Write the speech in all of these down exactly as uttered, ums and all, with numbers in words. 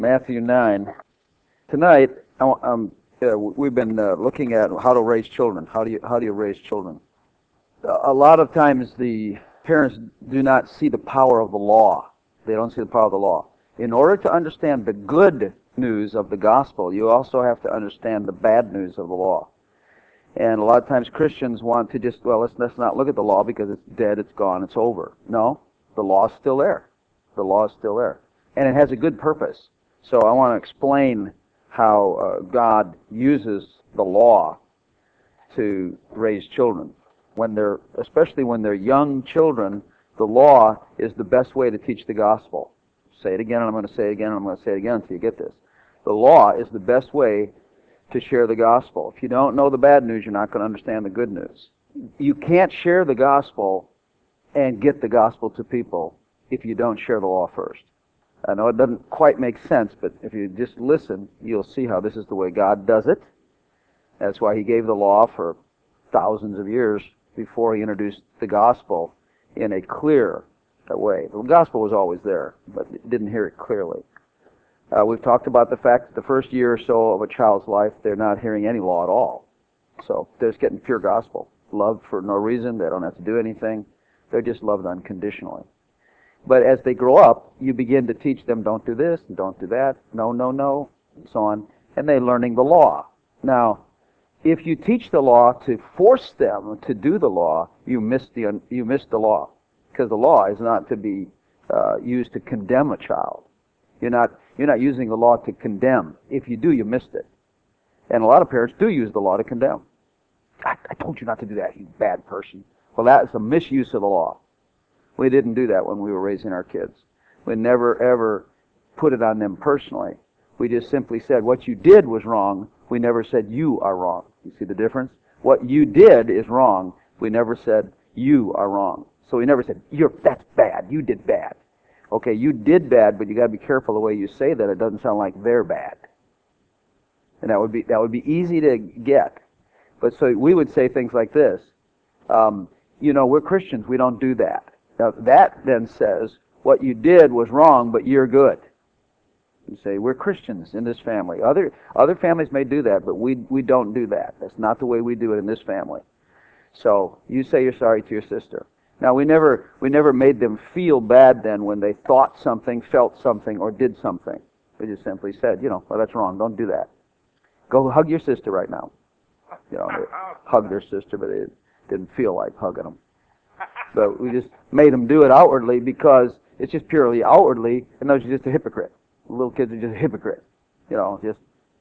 Matthew nine. Tonight, I wa- um, uh, we've been uh, looking at how to raise children. How do you how do you raise children? A a lot of times, the parents do not see the power of the law. They don't see the power of the law. In order to understand the good news of the gospel, you also have to understand the bad news of the law. And a lot of times, Christians want to just well, let's let's not look at the law because it's dead, it's gone, it's over. No, the law is still there. The law is still there, and it has a good purpose. So I want to explain how uh, God uses the law to raise children. When they're, especially when they're young children, the law is the best way to teach the gospel. Say it again, and I'm going to say it again, and I'm going to say it again until you get this. The law is the best way to share the gospel. If you don't know the bad news, you're not going to understand the good news. You can't share the gospel and get the gospel to people if you don't share the law first. I know it doesn't quite make sense, but if you just listen, you'll see how this is the way God does it. That's why He gave the law for thousands of years before He introduced the gospel in a clear way. The gospel was always there, but it didn't hear it clearly. Uh, we've talked about the fact that the first year or so of a child's life, they're not hearing any law at all. So they're just getting pure gospel. Love for no reason. They don't have to do anything. They're just loved unconditionally. But as they grow up, you begin to teach them, don't do this, and don't do that, no, no, no, and so on. And they're learning the law. Now, if you teach the law to force them to do the law, you miss the, you miss the law. Because the law is not to be uh, used to condemn a child. You're not, you're not using the law to condemn. If you do, you missed it. And a lot of parents do use the law to condemn. I, I told you not to do that, you bad person. Well, that is a misuse of the law. We didn't do that when we were raising our kids. We never, ever put it on them personally. We just simply said, what you did was wrong. We never said, you are wrong. You see the difference? What you did is wrong. We never said, you are wrong. So we never said, you're that's bad. You did bad. Okay, you did bad, but you got to be careful the way you say that. It doesn't sound like they're bad. And that would be that would be easy to get. But so we would say things like this. Um, you know, we're Christians. We don't do that. Now, that then says, what you did was wrong, but you're good. You say, we're Christians in this family. Other other families may do that, but we we don't do that. That's not the way we do it in this family. So you say you're sorry to your sister. Now, we never we never made them feel bad then when they thought something, felt something, or did something. We just simply said, you know, well, that's wrong. Don't do that. Go hug your sister right now. You know, they hugged their sister, but they didn't feel like hugging them. But we just made them do it outwardly because it's just purely outwardly, and those are just a hypocrite. Little kids are just a hypocrite. You know, just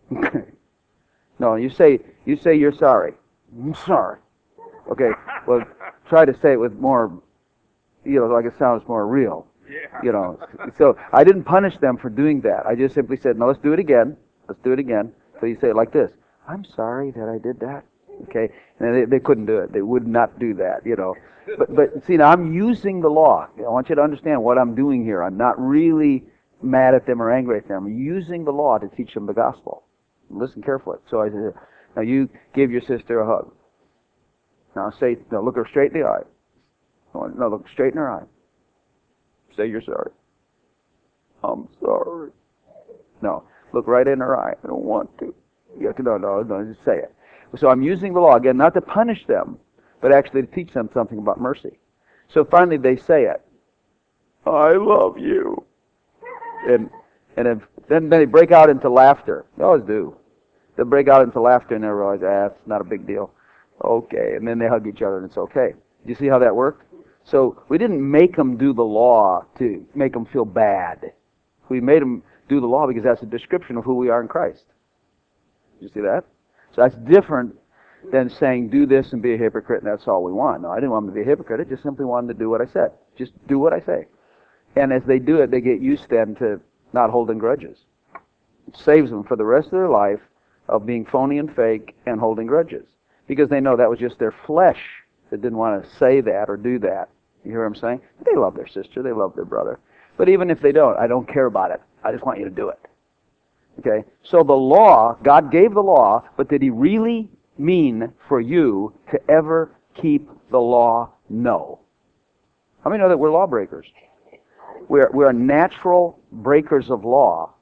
no. You say you say you're sorry. I'm sorry. Okay. Well, try to say it with more, you know, like it sounds more real. You know. So I didn't punish them for doing that. I just simply said, no, let's do it again. Let's do it again. So you say it like this. I'm sorry that I did that. Okay. And they, they couldn't do it. They would not do that. You know. But, but see, now I'm using the law. I want you to understand what I'm doing here. I'm not really mad at them or angry at them. I'm using the law to teach them the gospel. Listen carefully. So I said, now you give your sister a hug. Now say, now look her straight in the eye. No, look straight in her eye. Say you're sorry. I'm sorry. No, look right in her eye. I don't want to. You have to, no, no, no, just say it. So I'm using the law, again, not to punish them, but actually to teach them something about mercy. So finally they say it. I love you. And and if, then, then they break out into laughter. They always do. They break out into laughter and they realize, ah, it's not a big deal. Okay. And then they hug each other and it's okay. Do you see how that worked? So we didn't make them do the law to make them feel bad. We made them do the law because that's a description of who we are in Christ. You see that? So that's different than saying, do this and be a hypocrite, and that's all we want. No, I didn't want them to be a hypocrite. I just simply wanted them to do what I said. Just do what I say. And as they do it, they get used then to not holding grudges. It saves them for the rest of their life of being phony and fake and holding grudges. Because they know that was just their flesh that didn't want to say that or do that. You hear what I'm saying? They love their sister. They love their brother. But even if they don't, I don't care about it. I just want you to do it. Okay? So the law, God gave the law, but did He really mean for you to ever keep the law? No. How many know that we're lawbreakers? We're, we're natural breakers of law.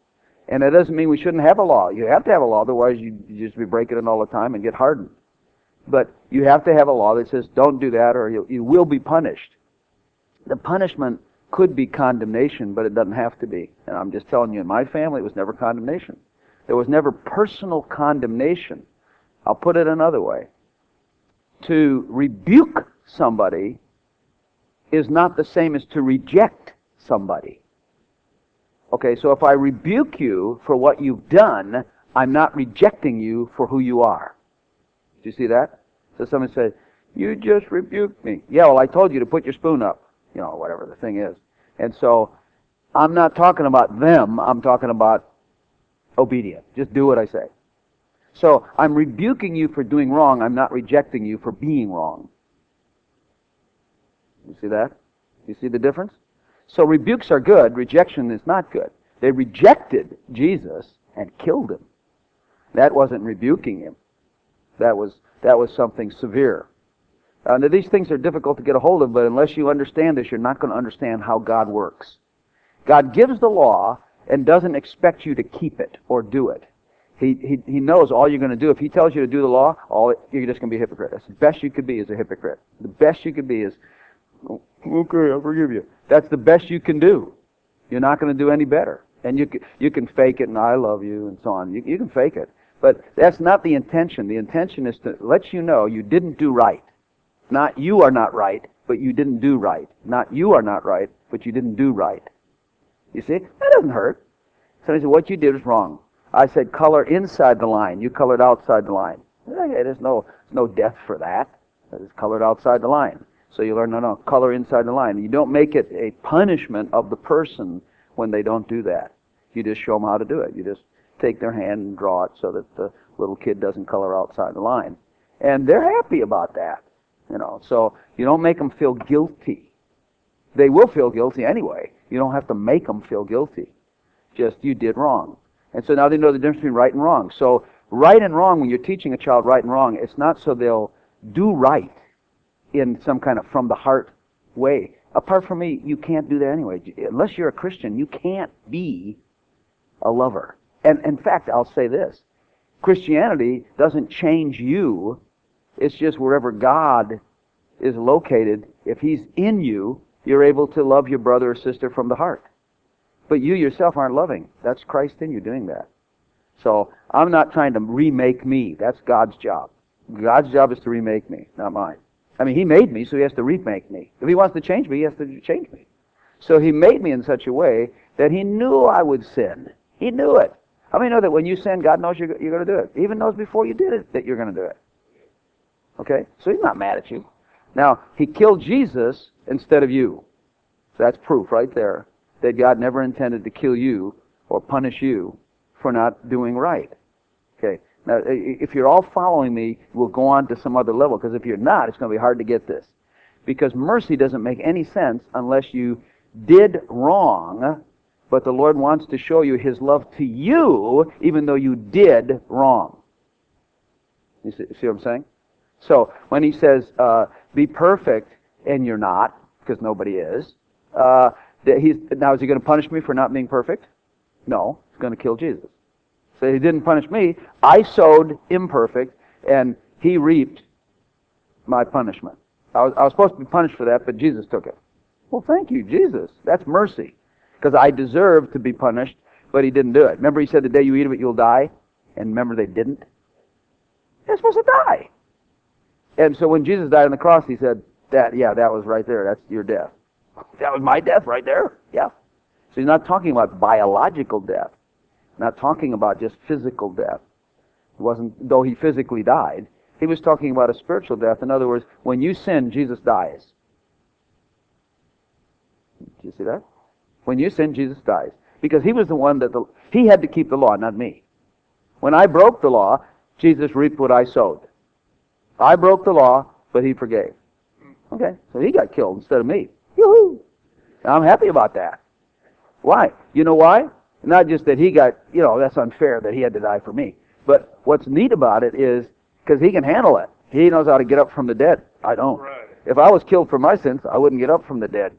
And that doesn't mean we shouldn't have a law. You have to have a law, otherwise you you just be breaking it all the time and get hardened. But you have to have a law that says don't do that or you, you will be punished. The punishment could be condemnation, but it doesn't have to be. And I'm just telling you, in my family, it was never condemnation. There was never personal condemnation. I'll put it another way. To rebuke somebody is not the same as to reject somebody. Okay, so if I rebuke you for what you've done, I'm not rejecting you for who you are. Do you see that? So someone says, you just rebuked me. Yeah, well, I told you to put your spoon up. You know, whatever the thing is. And so, I'm not talking about them, I'm talking about obedience. Just do what I say. So, I'm rebuking you for doing wrong, I'm not rejecting you for being wrong. You see that? You see the difference? So, rebukes are good, rejection is not good. They rejected Jesus and killed him. That wasn't rebuking him. That was, that was something severe. Uh, now, these things are difficult to get a hold of, but unless you understand this, you're not going to understand how God works. God gives the law and doesn't expect you to keep it or do it. He, he, he knows all you're going to do. If He tells you to do the law, all it, you're just going to be a hypocrite. That's the best you could be is a hypocrite. The best you could be is, oh, okay, I'll forgive you. That's the best you can do. You're not going to do any better. And you can, you can fake it and I love you and so on. You, you can fake it. But that's not the intention. The intention is to let you know you didn't do right. Not you are not right, but you didn't do right. Not you are not right, but you didn't do right. You see? That doesn't hurt. Somebody said, what you did was wrong. I said, color inside the line. You colored outside the line. Okay, there's no, there's no death for that. It's colored outside the line. So you learn, no, no, color inside the line. You don't make it a punishment of the person when they don't do that. You just show them how to do it. You just take their hand and draw it so that the little kid doesn't color outside the line. And they're happy about that. You know, so you don't make them feel guilty. They will feel guilty anyway. You don't have to make them feel guilty. Just, you did wrong. And so now they know the difference between right and wrong. So right and wrong, when you're teaching a child right and wrong, it's not so they'll do right in some kind of from the heart way. Apart from me, you can't do that anyway. Unless you're a Christian, you can't be a lover. And in fact, I'll say this. Christianity doesn't change you. It's just wherever God is located, if He's in you, you're able to love your brother or sister from the heart. But you yourself aren't loving. That's Christ in you doing that. So I'm not trying to remake me. That's God's job. God's job is to remake me, not mine. I mean, He made me, so He has to remake me. If He wants to change me, He has to change me. So He made me in such a way that He knew I would sin. He knew it. How many know that when you sin, God knows you're, you're going to do it? He even knows before you did it that you're going to do it. Okay? So He's not mad at you. Now, He killed Jesus instead of you. So that's proof right there that God never intended to kill you or punish you for not doing right. Okay? Now, if you're all following me, we'll go on to some other level, because if you're not, it's going to be hard to get this. Because mercy doesn't make any sense unless you did wrong, but the Lord wants to show you His love to you even though you did wrong. You see, see what I'm saying? So, when He says, uh, be perfect, and you're not, because nobody is, uh, that he's, now is He going to punish me for not being perfect? No, He's going to kill Jesus. So He didn't punish me. I sowed imperfect, and He reaped my punishment. I was, I was supposed to be punished for that, but Jesus took it. Well, thank you, Jesus. That's mercy. Because I deserved to be punished, but He didn't do it. Remember He said, the day you eat of it, you'll die? And remember they didn't? They're supposed to die. And so when Jesus died on the cross, He said, "That, yeah, that was right there. That's your death." That was my death right there. Yeah. So He's not talking about biological death. Not talking about just physical death. It wasn't, though He physically died. He was talking about a spiritual death. In other words, when you sin, Jesus dies. Do you see that? When you sin, Jesus dies. Because He was the one that, the, He had to keep the law, not me. When I broke the law, Jesus reaped what I sowed. I broke the law, but He forgave. Okay, so He got killed instead of me. Yoo-hoo! I'm happy about that. Why? You know why? Not just that He got, you know, that's unfair that He had to die for me. But what's neat about it is, because He can handle it. He knows how to get up from the dead. I don't. Right. If I was killed for my sins, I wouldn't get up from the dead.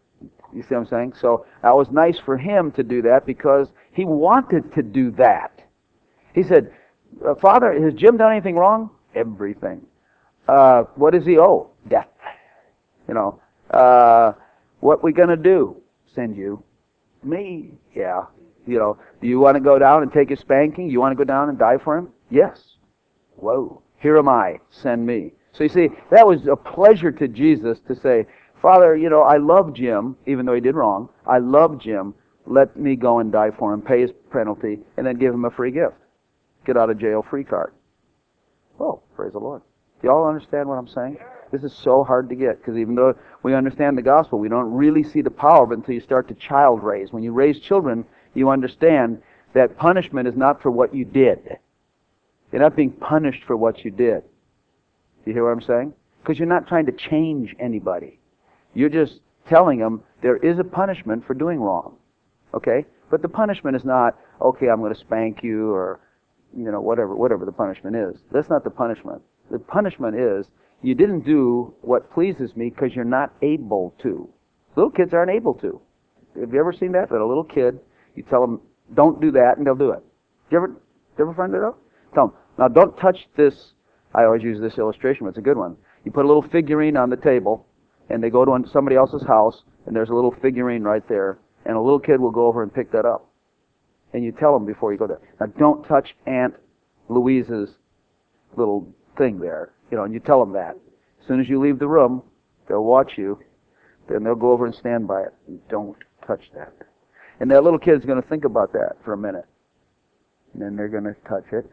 You see what I'm saying? So that was nice for him to do that because he wanted to do that. He said, uh, Father, has Jim done anything wrong? Everything. Uh, what does he owe? Death. You know, uh, what we going to do? Send you. Me? Yeah. You know, do you want to go down and take a spanking? You want to go down and die for him? Yes. Whoa. Here am I. Send me. So you see, that was a pleasure to Jesus to say, Father, you know, I love Jim, even though he did wrong. I love Jim. Let me go and die for him, pay his penalty, and then give him a free gift. Get out of jail free card. Oh, praise the Lord. Do you all understand what I'm saying? This is so hard to get, because even though we understand the gospel, we don't really see the power of it until you start to child raise. When you raise children, you understand that punishment is not for what you did. You're not being punished for what you did. Do you hear what I'm saying? Because you're not trying to change anybody. You're just telling them there is a punishment for doing wrong. Okay? But the punishment is not, okay, I'm going to spank you or, you know, whatever, whatever the punishment is. That's not the punishment. The punishment is you didn't do what pleases me because you're not able to. Little kids aren't able to. Have you ever seen that? That a little kid, you tell them, don't do that, and they'll do it. You ever, you ever find it out? Tell them, now don't touch this. I always use this illustration, but it's a good one. You put a little figurine on the table, and they go to somebody else's house, and there's a little figurine right there, and a little kid will go over and pick that up. And you tell them before you go there, now don't touch Aunt Louise's little thing there. You know, and you tell them that. As soon as you leave the room, they'll watch you, then they'll go over and stand by it. Don't touch that. And that little kid's going to think about that for a minute. And then they're going to touch it.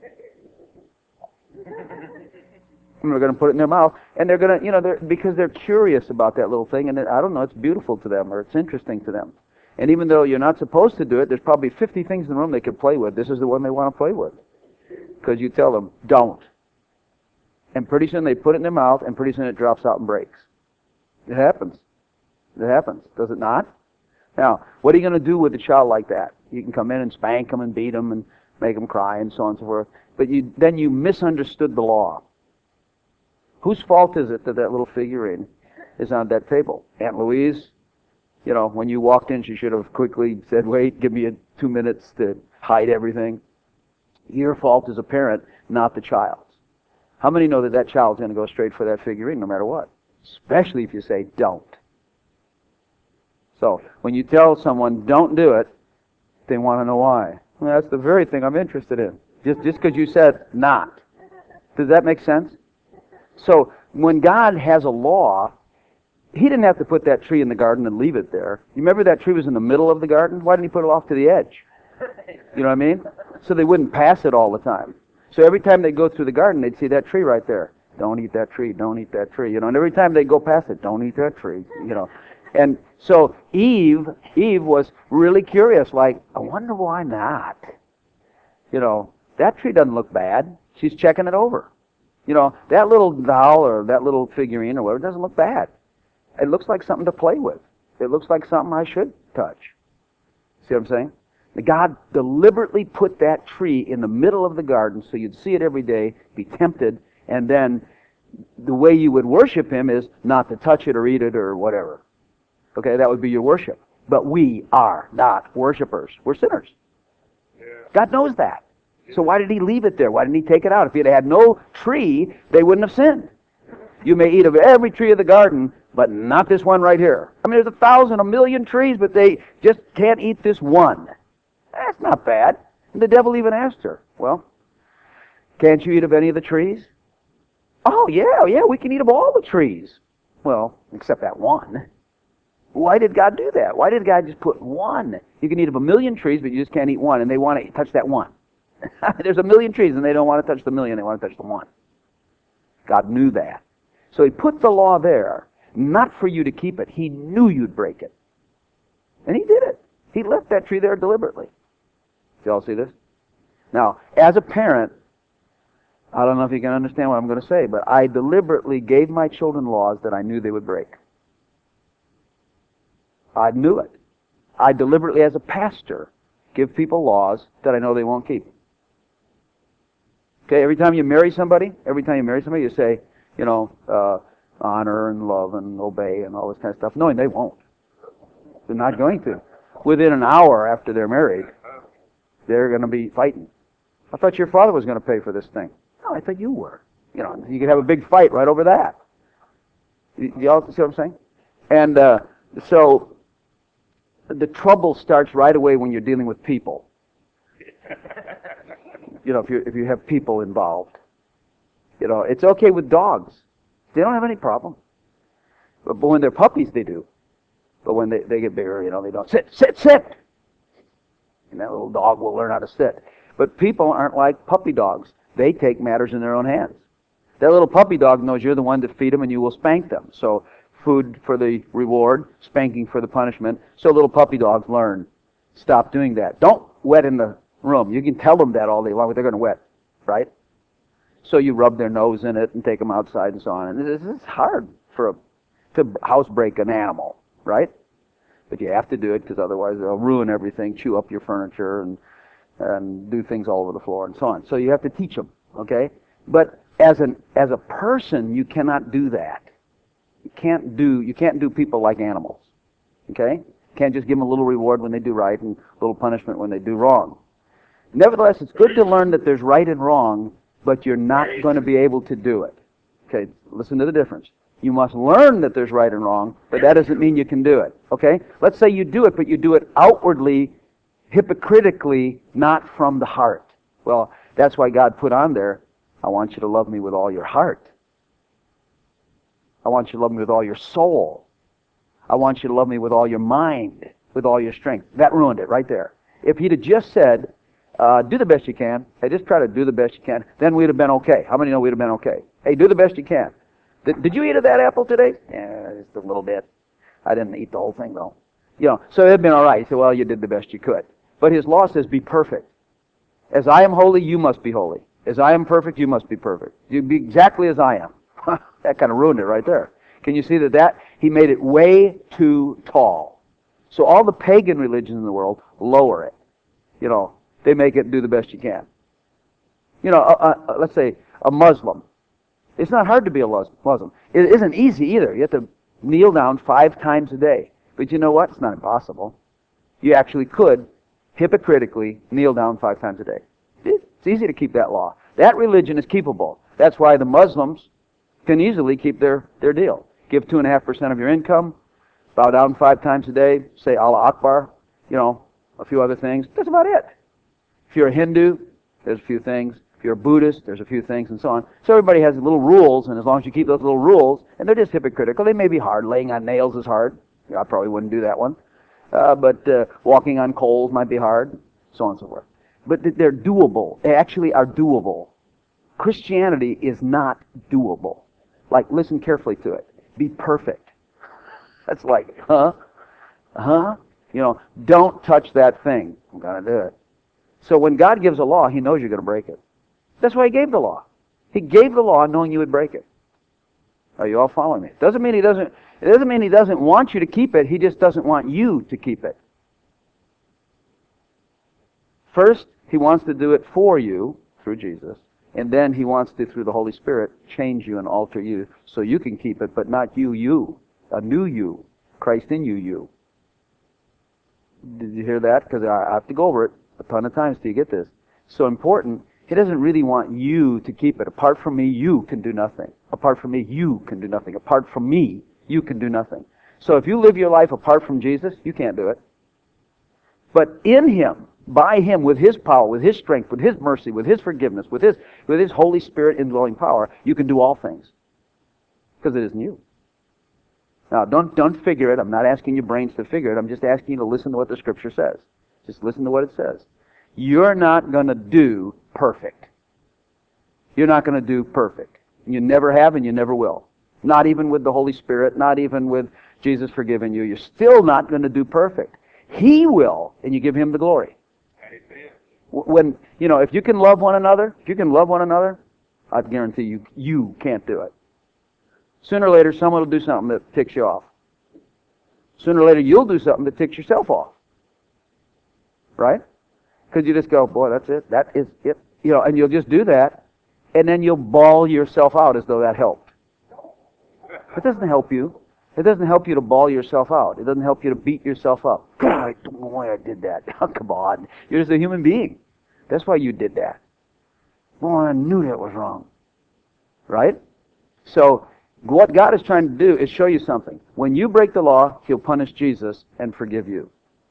And they're going to put it in their mouth, and they're going to, you know, they're, because they're curious about that little thing, and it, I don't know, it's beautiful to them, or it's interesting to them. And even though you're not supposed to do it, there's probably fifty things in the room they could play with. This is the one they want to play with. Because you tell them, don't. And pretty soon they put it in their mouth, and pretty soon it drops out and breaks. It happens. It happens. Does it not? Now, what are you going to do with a child like that? You can come in and spank them and beat them and make them cry and so on and so forth. But you, then you misunderstood the law. Whose fault is it that that little figurine is on that table? Aunt Louise? You know, when you walked in, she should have quickly said, wait, give me a, two minutes to hide everything. Your fault as a parent, not the child's. How many know that that child's going to go straight for that figurine no matter what? Especially if you say, don't. So, when you tell someone, don't do it, they want to know why. Well, that's the very thing I'm interested in. Just just because you said not. Does that make sense? So, when God has a law, He didn't have to put that tree in the garden and leave it there. You remember that tree was in the middle of the garden? Why didn't He put it off to the edge? You know what I mean? So they wouldn't pass it all the time. So every time they go through the garden, they'd see that tree right there. Don't eat that tree, don't eat that tree. You know, and every time they go past it, don't eat that tree. You know. And so Eve, Eve was really curious, like, I wonder why not? You know, that tree doesn't look bad. She's checking it over. You know, that little doll or that little figurine or whatever doesn't look bad. It looks like something to play with. It looks like something I should touch. See what I'm saying? God deliberately put that tree in the middle of the garden so you'd see it every day, be tempted, and then the way you would worship Him is not to touch it or eat it or whatever. Okay, that would be your worship. But we are not worshipers. We're sinners. Yeah. God knows that. So why did He leave it there? Why didn't He take it out? If He had had no tree, they wouldn't have sinned. You may eat of every tree of the garden, but not this one right here. I mean, there's a thousand, a million trees, but they just can't eat this one. That's not bad. And the devil even asked her, well, can't you eat of any of the trees? Oh, yeah, yeah, we can eat of all the trees. Well, except that one. Why did God do that? Why did God just put one? You can eat of a million trees, but you just can't eat one, and they want to touch that one. There's a million trees, and they don't want to touch the million, they want to touch the one. God knew that. So He put the law there, not for you to keep it. He knew you'd break it. And He did it. He left that tree there deliberately. Do you all see this? Now, as a parent, I don't know if you can understand what I'm going to say, but I deliberately gave my children laws that I knew they would break. I knew it. I deliberately, as a pastor, give people laws that I know they won't keep. Okay, every time you marry somebody, every time you marry somebody, you say, you know, uh, honor and love and obey and all this kind of stuff, knowing they won't. They're not going to. Within an hour after they're married, they're going to be fighting. I thought your father was going to pay for this thing. No, I thought you were. You know, you could have a big fight right over that. You, you all see what I'm saying? And uh, so the trouble starts right away when you're dealing with people. You know, if you if you have people involved. You know, it's okay with dogs. They don't have any problem. But, but when they're puppies, they do. But when they, they get bigger, you know, they don't. Sit, sit, sit! And that little dog will learn how to sit. But people aren't like puppy dogs. They take matters in their own hands. That little puppy dog knows you're the one to feed them and you will spank them. So food for the reward, spanking for the punishment. So little puppy dogs learn. Stop doing that. Don't wet in the room. You can tell them that all day long, but they're going to wet, right? So you rub their nose in it and take them outside and so on. And it's, it's hard for a, to housebreak an animal, right? But you have to do it because otherwise they'll ruin everything, chew up your furniture, and and do things all over the floor and so on. So you have to teach them, okay? But as an as a person, you cannot do that. You can't do you can't do people like animals, okay? You can't just give them a little reward when they do right and a little punishment when they do wrong. Nevertheless, it's good to learn that there's right and wrong, but you're not going to be able to do it. Okay, listen to the difference. You must learn that there's right and wrong, but that doesn't mean you can do it. Okay? Let's say you do it, but you do it outwardly, hypocritically, not from the heart. Well, that's why God put on there, I want you to love me with all your heart. I want you to love me with all your soul. I want you to love me with all your mind, with all your strength. That ruined it right there. If he'd have just said, uh, do the best you can, hey, just try to do the best you can, then we'd have been okay. How many know we'd have been okay? Hey, do the best you can. Did, did you eat of that apple today? Yeah, just a little bit. I didn't eat the whole thing, though. You know, so it'd been all right. He said, well, you did the best you could. But his law says, be perfect. As I am holy, you must be holy. As I am perfect, you must be perfect. You be exactly as I am. That kind of ruined it right there. Can you see that that? He made it way too tall. So all the pagan religions in the world lower it. You know, they make it do the best you can. You know, uh, uh, let's say a Muslim. It's not hard to be a Muslim. It isn't easy either. You have to kneel down five times a day. But you know what? It's not impossible. You actually could, hypocritically, kneel down five times a day. It's easy to keep that law. That religion is keepable. That's why the Muslims can easily keep their, their deal. Give two and a half percent of your income, bow down five times a day, say Allah Akbar, you know, a few other things. That's about it. If you're a Hindu, there's a few things. If you're a Buddhist, there's a few things and so on. So everybody has little rules, and as long as you keep those little rules, and they're just hypocritical. They may be hard. Laying on nails is hard. You know, I probably wouldn't do that one. Uh, but uh, walking on coals might be hard, so on and so forth. But they're doable. They actually are doable. Christianity is not doable. Like, listen carefully to it. Be perfect. That's like, huh? Huh? You know, don't touch that thing. I'm going to do it. So when God gives a law, He knows you're going to break it. That's why He gave the law. He gave the law knowing you would break it. Are you all following me? Doesn't mean He doesn't. It doesn't mean He doesn't want you to keep it. He just doesn't want you to keep it. First, He wants to do it for you through Jesus, and then He wants to, through the Holy Spirit, change you and alter you so you can keep it, but not you, you. A new you. Christ in you, you. Did you hear that? Because I have to go over it a ton of times till you get this. So important. He doesn't really want you to keep it. Apart from me, you can do nothing. Apart from me, you can do nothing. Apart from me, you can do nothing. So if you live your life apart from Jesus, you can't do it. But in Him, by Him, with His power, with His strength, with His mercy, with His forgiveness, with His with His Holy Spirit indwelling power, you can do all things. Because it isn't you. Now, don't don't figure it. I'm not asking your brains to figure it. I'm just asking you to listen to what the Scripture says. Just listen to what it says. You're not going to do perfect. You're not going to do perfect. You never have and you never will. Not even with the Holy Spirit, not even with Jesus forgiving you. You're still not going to do perfect. He will, and you give Him the glory. When, you know, if you can love one another, if you can love one another, I guarantee you, you can't do it. Sooner or later, someone will do something that ticks you off. Sooner or later, you'll do something that ticks yourself off. Right? Because you just go, boy, that's it. That is it. You know, and you'll just do that, and then you'll bawl yourself out as though that helped. It doesn't help you. It doesn't help you to bawl yourself out. It doesn't help you to beat yourself up. God, I don't know why I did that. Oh, come on. You're just a human being. That's why you did that. Well, I knew that was wrong. Right? So, what God is trying to do is show you something. When you break the law, He'll punish Jesus and forgive you.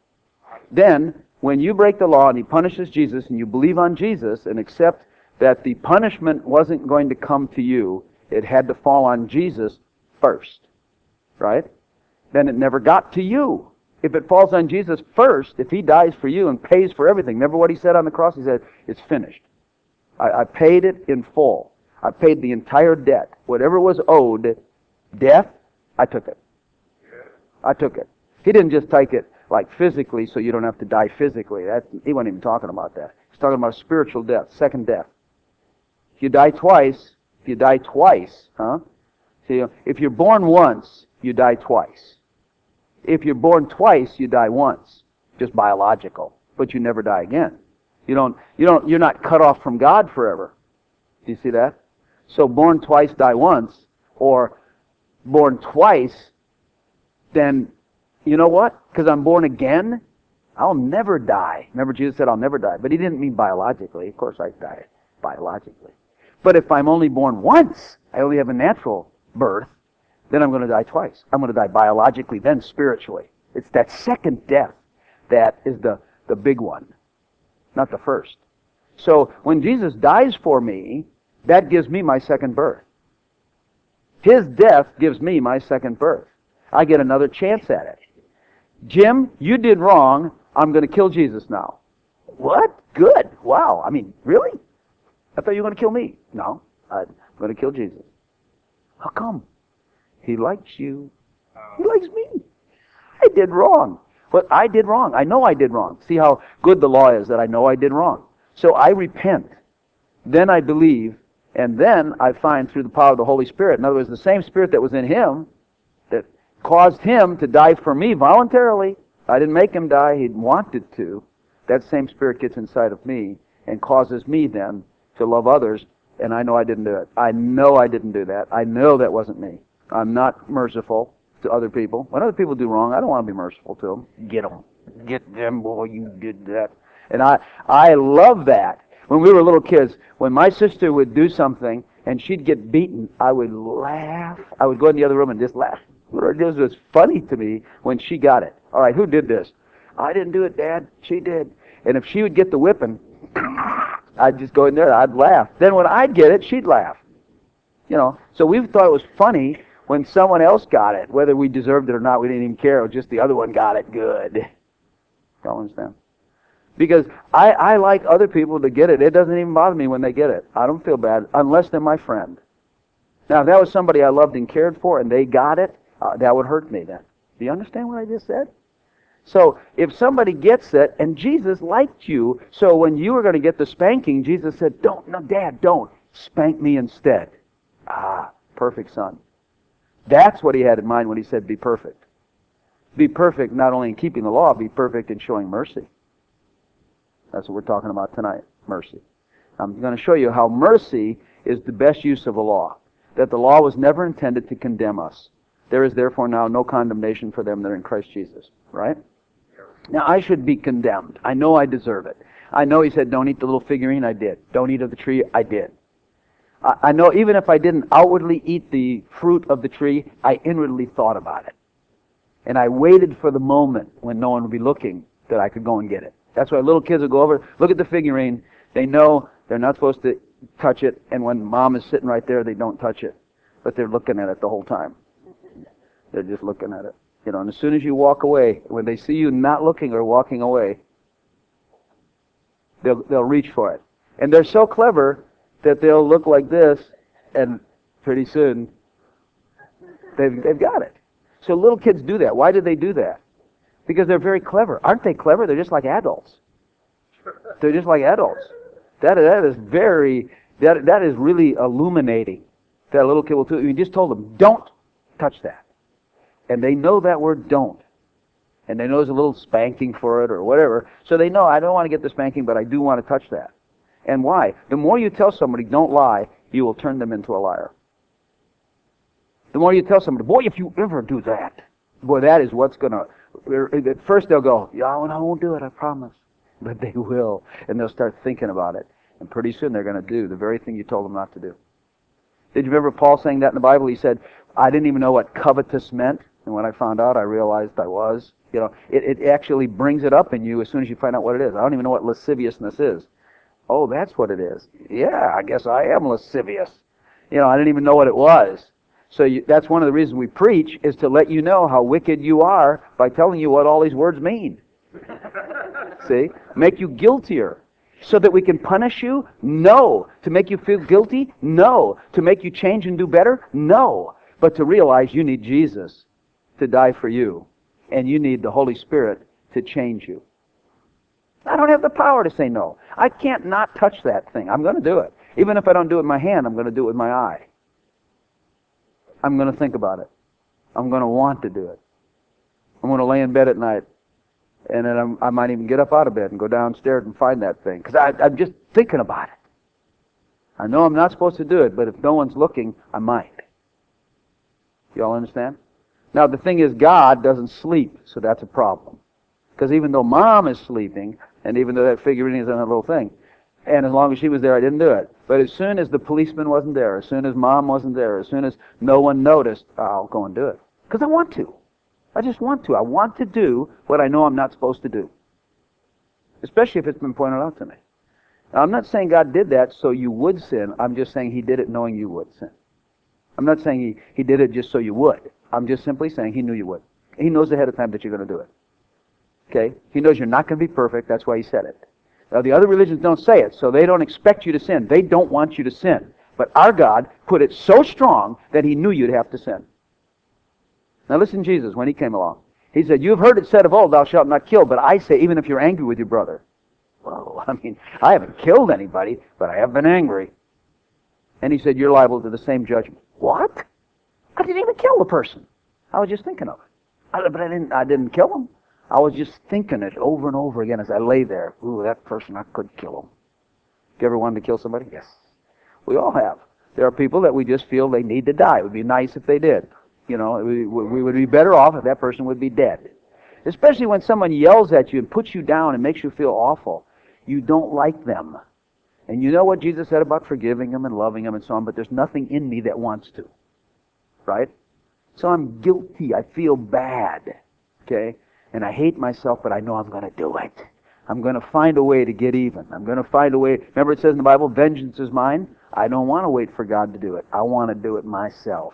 Then, when you break the law and He punishes Jesus and you believe on Jesus and accept that the punishment wasn't going to come to you, it had to fall on Jesus first. Right? Then it never got to you. If it falls on Jesus first, if He dies for you and pays for everything, remember what He said on the cross? He said, it's finished. I, I paid it in full. I paid the entire debt. Whatever was owed, death, I took it. I took it. He didn't just take it like physically so you don't have to die physically. That, he wasn't even talking about that. He's talking about spiritual death, second death. If you die twice, if you die twice, huh? See, if you're born once, you die twice. If you're born twice, you die once. Just biological. But you never die again. You don't, you don't, you're not cut off from God forever. Do you see that? So born twice, die once. Or born twice, then, you know what? Because I'm born again, I'll never die. Remember Jesus said I'll never die. But He didn't mean biologically. Of course I die biologically. But if I'm only born once, I only have a natural birth, then I'm going to die twice. I'm going to die biologically, then spiritually. It's that second death that is the, the big one, not the first. So when Jesus dies for me, that gives me my second birth. His death gives me my second birth. I get another chance at it. Jim, you did wrong. I'm going to kill Jesus now. What? Good. Wow. I mean, really? I thought you were going to kill me. No, I'm going to kill Jesus. How come? He likes you. He likes me. I did wrong. But I did wrong. I know I did wrong. See how good the law is that I know I did wrong. So I repent. Then I believe. And then I find through the power of the Holy Spirit, in other words, the same Spirit that was in Him, that caused Him to die for me voluntarily. I didn't make Him die. He wanted to. That same Spirit gets inside of me and causes me then to love others. And I know I didn't do it. I know I didn't do that. I know that wasn't me. I'm not merciful to other people. When other people do wrong, I don't want to be merciful to them. Get them. Get them, boy, you did that. And I, I love that. When we were little kids, when my sister would do something and she'd get beaten, I would laugh. I would go in the other room and just laugh. It was funny to me when she got it. All right, who did this? I didn't do it, Dad. She did. And if she would get the whipping, I'd just go in there, I'd laugh. Then when I'd get it, she'd laugh. You know, so we thought it was funny when someone else got it. Whether we deserved it or not, we didn't even care. It was just the other one got it good. You understand? Because I, I like other people to get it. It doesn't even bother me when they get it. I don't feel bad unless they're my friend. Now, if that was somebody I loved and cared for and they got it, uh, that would hurt me then. Do you understand what I just said? So, if somebody gets it, and Jesus liked you, so when you were going to get the spanking, Jesus said, don't, no, Dad, don't. Spank me instead. Ah, perfect son. That's what He had in mind when He said, be perfect. Be perfect not only in keeping the law, be perfect in showing mercy. That's what we're talking about tonight, mercy. I'm going to show you how mercy is the best use of the law. That the law was never intended to condemn us. There is therefore now no condemnation for them that are in Christ Jesus. Right? Now, I should be condemned. I know I deserve it. I know He said, don't eat the little figurine. I did. Don't eat of the tree. I did. I, I know even if I didn't outwardly eat the fruit of the tree, I inwardly thought about it. And I waited for the moment when no one would be looking that I could go and get it. That's why little kids will go over, look at the figurine. They know they're not supposed to touch it. And when mom is sitting right there, they don't touch it. But they're looking at it the whole time. They're just looking at it. You know, and as soon as you walk away, when they see you not looking or walking away, they'll they'll reach for it. And they're so clever that they'll look like this, and pretty soon they've they've got it. So little kids do that. Why do they do that? Because they're very clever. Aren't they clever? They're just like adults. They're just like adults. That that is very that that is really illuminating. That little kid will do. You just told them, don't touch that. And they know that word don't. And they know there's a little spanking for it or whatever. So they know, I don't want to get the spanking, but I do want to touch that. And why? The more you tell somebody, don't lie, you will turn them into a liar. The more you tell somebody, boy, if you ever do that, boy, that is what's going to, at first they'll go, yeah, I won't do it, I promise. But they will, and they'll start thinking about it. And pretty soon they're going to do the very thing you told them not to do. Did you remember Paul saying that in the Bible? He said, I didn't even know what covetous meant, and when I found out, I realized I was. You know, it, it actually brings it up in you as soon as you find out what it is. I don't even know what lasciviousness is. Oh, that's what it is. Yeah, I guess I am lascivious. You know, I didn't even know what it was. So you, that's one of the reasons we preach, is to let you know how wicked you are by telling you what all these words mean. See? Make you guiltier. So that we can punish you? No. To make you feel guilty? No. To make you change and do better? No. But to realize you need Jesus to die for you. And you need the Holy Spirit to change you. I don't have the power to say no. I can't not touch that thing. I'm going to do it. Even if I don't do it with my hand, I'm going to do it with my eye. I'm going to think about it. I'm going to want to do it. I'm going to lay in bed at night, and then I'm, I might even get up out of bed and go downstairs and find that thing, because I'm just thinking about it. I know I'm not supposed to do it, but if no one's looking, I might. You all understand? Now, the thing is, God doesn't sleep, so that's a problem. Because even though Mom is sleeping, and even though that figurine is in that little thing, and as long as she was there, I didn't do it. But as soon as the policeman wasn't there, as soon as Mom wasn't there, as soon as no one noticed, I'll go and do it. Because I want to. I just want to. I want to do what I know I'm not supposed to do. Especially if it's been pointed out to me. Now, I'm not saying God did that so you would sin. I'm just saying He did it knowing you would sin. I'm not saying He, he did it just so you would. I'm just simply saying He knew you would. He knows ahead of time that you're going to do it. Okay? He knows you're not going to be perfect. That's why He said it. Now, the other religions don't say it, so they don't expect you to sin. They don't want you to sin. But our God put it so strong that He knew you'd have to sin. Now listen to Jesus when He came along. He said, you have heard it said of old, thou shalt not kill, but I say, even if you're angry with your brother. Well, I mean, I haven't killed anybody, but I have been angry. And He said, you're liable to the same judgment. What? I didn't even kill the person. I was just thinking of it. I, but I didn't, I didn't kill him. I was just thinking it over and over again as I lay there. Ooh, that person, I could kill him. You ever wanted to kill somebody? Yes. We all have. There are people that we just feel they need to die. It would be nice if they did. You know, we, we would be better off if that person would be dead. Especially when someone yells at you and puts you down and makes you feel awful. You don't like them. And you know what Jesus said about forgiving them and loving them and so on, but there's nothing in me that wants to. Right? So I'm guilty. I feel bad. Okay? And I hate myself, but I know I'm going to do it. I'm going to find a way to get even. I'm going to find a way. Remember it says in the Bible, vengeance is mine. I don't want to wait for God to do it. I want to do it myself.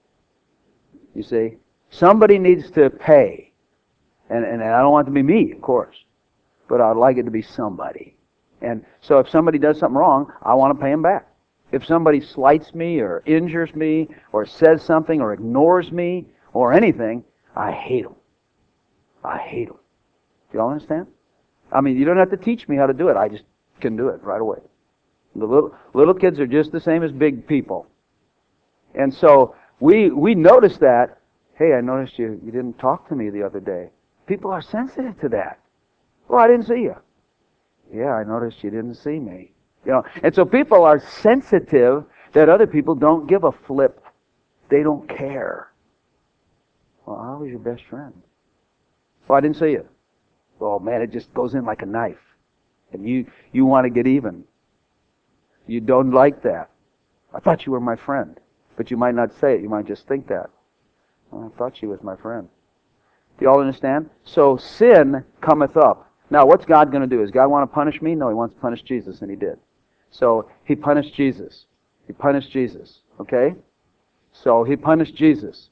You see? Somebody needs to pay. And, and I don't want it to be me, of course. But I'd like it to be somebody. And so if somebody does something wrong, I want to pay them back. If somebody slights me or injures me or says something or ignores me or anything, I hate them. I hate them. Do you all understand? I mean, you don't have to teach me how to do it. I just can do it right away. The little little kids are just the same as big people. And so we we notice that, hey, I noticed you, you didn't talk to me the other day. People are sensitive to that. Well, I didn't see you. Yeah, I noticed you didn't see me. You know, and so people are sensitive that other people don't give a flip. They don't care. Well, I was your best friend. Well, I didn't see you. Oh, man, it just goes in like a knife. And you, you want to get even. You don't like that. I thought you were my friend. But you might not say it. You might just think that. Well, I thought she was my friend. Do you all understand? So sin cometh up. Now, what's God going to do? Is God want to punish me? No, He wants to punish Jesus, and He did. So He punished Jesus. He punished Jesus. Okay? So He punished Jesus.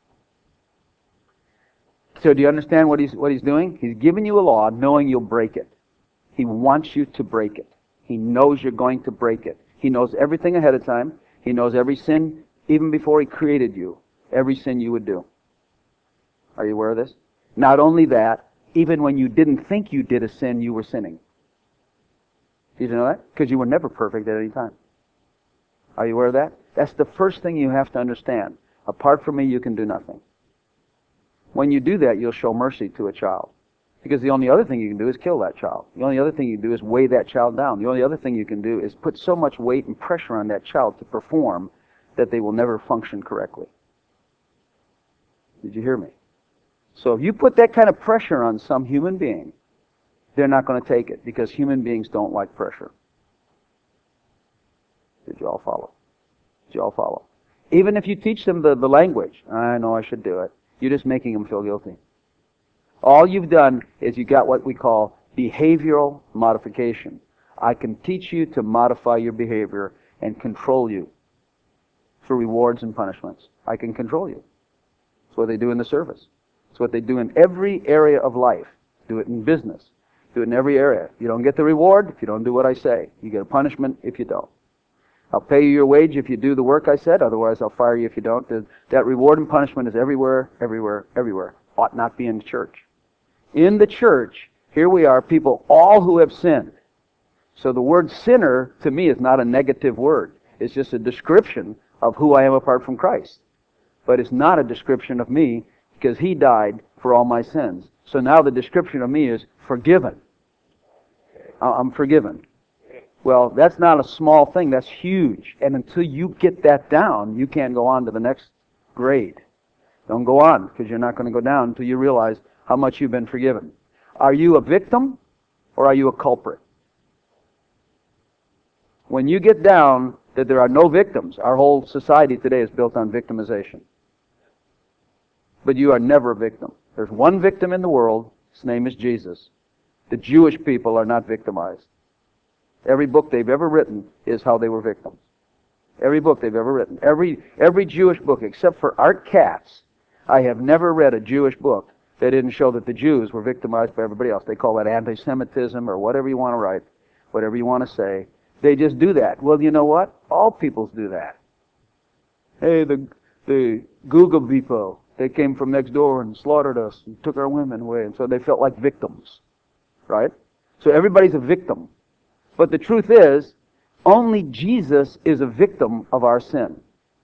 So do you understand what he's what he's doing? He's giving you a law knowing you'll break it. He wants you to break it. He knows you're going to break it. He knows everything ahead of time. He knows every sin, even before He created you, every sin you would do. Are you aware of this? Not only that, even when you didn't think you did a sin, you were sinning. Did you know that? Because you were never perfect at any time. Are you aware of that? That's the first thing you have to understand. Apart from me, you can do nothing. When you do that, you'll show mercy to a child. Because the only other thing you can do is kill that child. The only other thing you can do is weigh that child down. The only other thing you can do is put so much weight and pressure on that child to perform that they will never function correctly. Did you hear me? So if you put that kind of pressure on some human being, they're not going to take it because human beings don't like pressure. Did you all follow? Did you all follow? Even if you teach them the, the language, I know I should do it, you're just making them feel guilty. All you've done is you got what we call behavioral modification. I can teach you to modify your behavior and control you for rewards and punishments. I can control you. That's what they do in the service. It's what they do in every area of life. Do it in business. Do it in every area. You don't get the reward if you don't do what I say. You get a punishment if you don't. I'll pay you your wage if you do the work I said. Otherwise, I'll fire you if you don't. That reward and punishment is everywhere, everywhere, everywhere. Ought not be in the church. In the church, here we are, people all who have sinned. So the word sinner, to me, is not a negative word. It's just a description of who I am apart from Christ. But it's not a description of me because He died for all my sins. So now the description of me is forgiven. I'm forgiven. Well, that's not a small thing. That's huge. And until you get that down, you can't go on to the next grade. Don't go on because you're not going to go down until you realize how much you've been forgiven. Are you a victim or are you a culprit? When you get down that there are no victims, our whole society today is built on victimization. But you are never a victim. There's one victim in the world. His name is Jesus. The Jewish people are not victimized. Every book they've ever written is how they were victims. Every book they've ever written. Every, every Jewish book, except for Art Katz, I have never read a Jewish book that didn't show that the Jews were victimized by everybody else. They call that anti-Semitism or whatever you want to write, whatever you want to say. They just do that. Well, you know what? All peoples do that. Hey, the the Google people, they came from next door and slaughtered us and took our women away, and so they felt like victims, right? So everybody's a victim. But the truth is, only Jesus is a victim of our sin.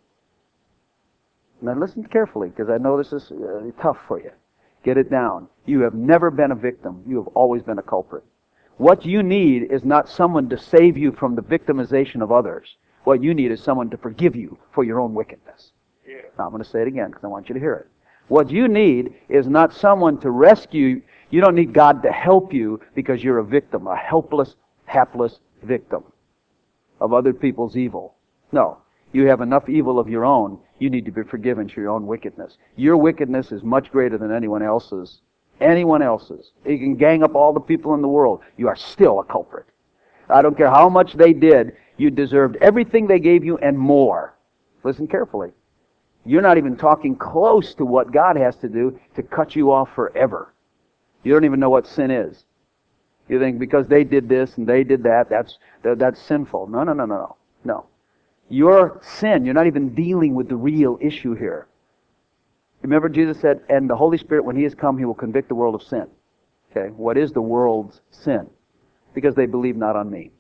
Now listen carefully, because I know this is uh, tough for you. Get it down. You have never been a victim. You have always been a culprit. What you need is not someone to save you from the victimization of others. What you need is someone to forgive you for your own wickedness. Yeah. Now I'm going to say it again because I want you to hear it. What you need is not someone to rescue you. You don't need God to help you because you're a victim, a helpless, hapless victim of other people's evil. No. You have enough evil of your own. You need to be forgiven for your own wickedness. Your wickedness is much greater than anyone else's. Anyone else's. You can gang up all the people in the world. You are still a culprit. I don't care how much they did. You deserved everything they gave you and more. Listen carefully. You're not even talking close to what God has to do to cut you off forever. You don't even know what sin is. You think because they did this and they did that, that's that's sinful. No, no, no, no, no. No. Your sin, you're not even dealing with the real issue here. Remember Jesus said, and the Holy Spirit, when He has come, He will convict the world of sin. Okay, what is the world's sin? Because they believe not on me.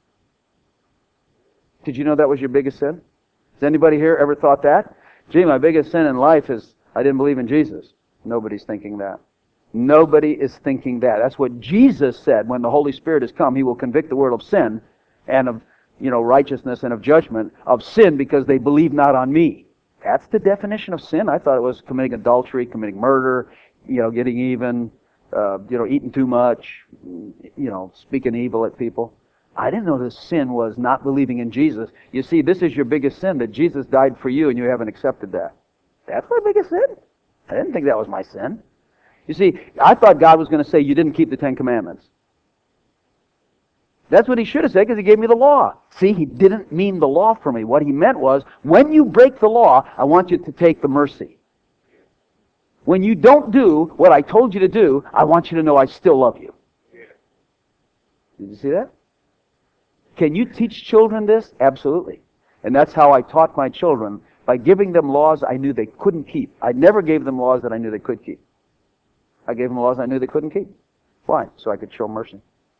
Did you know that was your biggest sin? Has anybody here ever thought that? Gee, my biggest sin in life is I didn't believe in Jesus. Nobody's thinking that. Nobody is thinking that. That's what Jesus said. When the Holy Spirit has come, He will convict the world of sin and of, you know, righteousness and of judgment, of sin because they believe not on me. That's the definition of sin. I thought it was committing adultery, committing murder, you know, getting even, uh, you know, eating too much, you know, speaking evil at people. I didn't know this sin was not believing in Jesus. You see, this is your biggest sin, that Jesus died for you and you haven't accepted that. That's my biggest sin. I didn't think that was my sin. You see, I thought God was going to say you didn't keep the Ten Commandments. That's what He should have said because He gave me the law. See, He didn't mean the law for me. What He meant was, when you break the law, I want you to take the mercy. When you don't do what I told you to do, I want you to know I still love you. Did you see that? Can you teach children this? Absolutely. And that's how I taught my children, by giving them laws I knew they couldn't keep. I never gave them laws that I knew they could keep. I gave them laws I knew they couldn't keep. Why? So I could show mercy.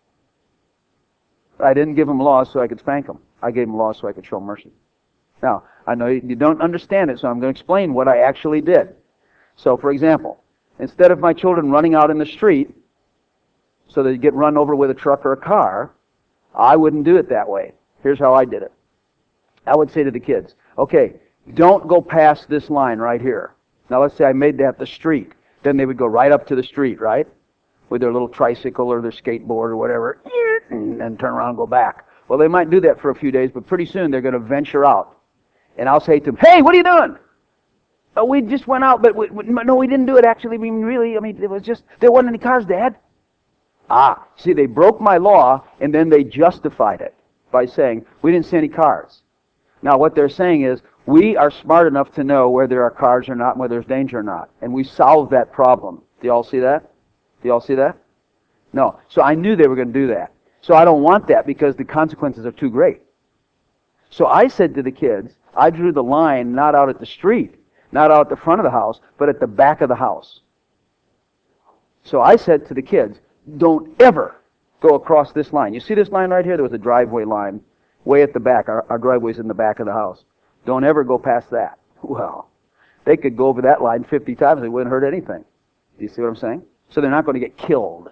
I didn't give them laws so I could spank them. I gave them laws so I could show mercy. Now, I know you don't understand it, so I'm going to explain what I actually did. So, for example, instead of my children running out in the street so they get run over with a truck or a car, I wouldn't do it that way. Here's how I did it. I would say to the kids, okay, don't go past this line right here. Now let's say I made that the street. Then they would go right up to the street, right? With their little tricycle or their skateboard or whatever, and then turn around and go back. Well, they might do that for a few days, but pretty soon they're going to venture out. And I'll say to them, hey, what are you doing? Oh, we just went out, but we, we, no, we didn't do it actually. I mean, really, I mean, it was just, there wasn't any cars, Dad. Ah, see, they broke my law, and then they justified it by saying, we didn't see any cars. Now, what they're saying is, we are smart enough to know where there are cars or not, and where there's danger or not. And we solved that problem. Do you all see that? Do you all see that? No. So I knew they were going to do that. So I don't want that because the consequences are too great. So I said to the kids, I drew the line not out at the street, not out at the front of the house, but at the back of the house. So I said to the kids, don't ever go across this line. You see this line right here? There was a driveway line way at the back. Our, our driveway's in the back of the house. Don't ever go past that. Well, they could go over that line fifty times and it wouldn't hurt anything. Do you see what I'm saying? So they're not going to get killed.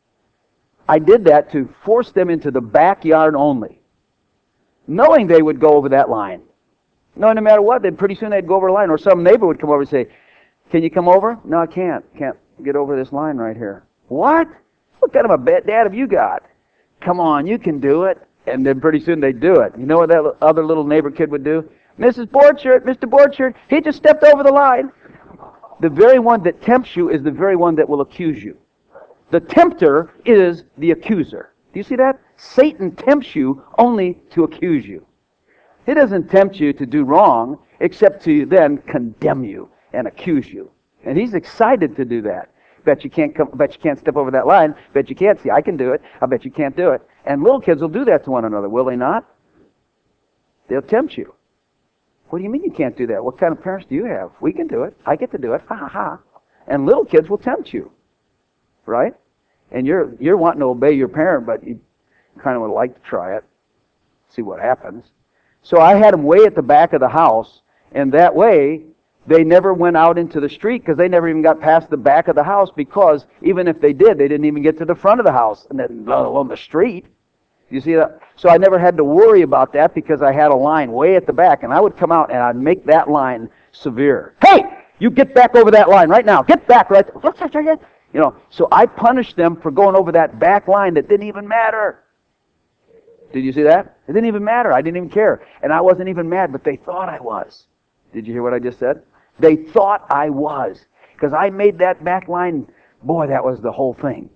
I did that to force them into the backyard only, knowing they would go over that line. No, no matter what, then pretty soon they'd go over the line. Or some neighbor would come over and say, can you come over? No, I can't. Can't get over this line right here. What? What kind of a bad dad have you got? Come on, you can do it. And then pretty soon they'd do it. You know what that other little neighbor kid would do? Missus Boardshirt, Mister Boardshirt, he just stepped over the line. The very one that tempts you is the very one that will accuse you. The tempter is the accuser. Do you see that? Satan tempts you only to accuse you. He doesn't tempt you to do wrong except to then condemn you and accuse you. And he's excited to do that. Bet you can't come, bet you can't step over that line. Bet you can't see. I can do it. I bet you can't do it. And little kids will do that to one another, will they not? They'll tempt you. What do you mean you can't do that? What kind of parents do you have? We can do it. I get to do it. Ha ha ha. And little kids will tempt you. Right? And you're you're wanting to obey your parent, but you kind of would like to try it. See what happens. So I had them way at the back of the house, and that way they never went out into the street because they never even got past the back of the house, because even if they did, they didn't even get to the front of the house, and then let alone the street. You see that? So I never had to worry about that because I had a line way at the back, and I would come out and I'd make that line severe. Hey, you get back over that line right now. Get back right there. You know, so I punished them for going over that back line that didn't even matter. Did you see that? It didn't even matter. I didn't even care. And I wasn't even mad, but they thought I was. Did you hear what I just said? They thought I was. Because I made that back line, boy, that was the whole thing.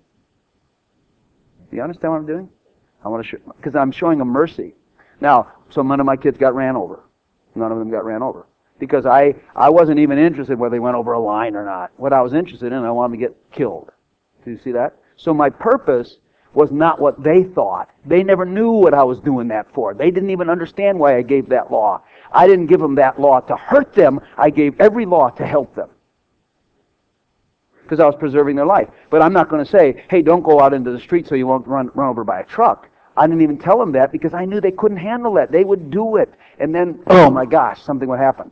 Do you understand what I'm doing? I want to show, because I'm showing them mercy. Now, so none of my kids got ran over. None of them got ran over. Because I, I wasn't even interested whether they went over a line or not. What I was interested in, I wanted them to get killed. Do you see that? So my purpose was not what they thought. They never knew what I was doing that for. They didn't even understand why I gave that law. I didn't give them that law to hurt them. I gave every law to help them. Because I was preserving their life. But I'm not going to say, hey, don't go out into the street so you won't run, run over by a truck. I didn't even tell them that because I knew they couldn't handle that. They would do it. And then, oh my gosh, something would happen.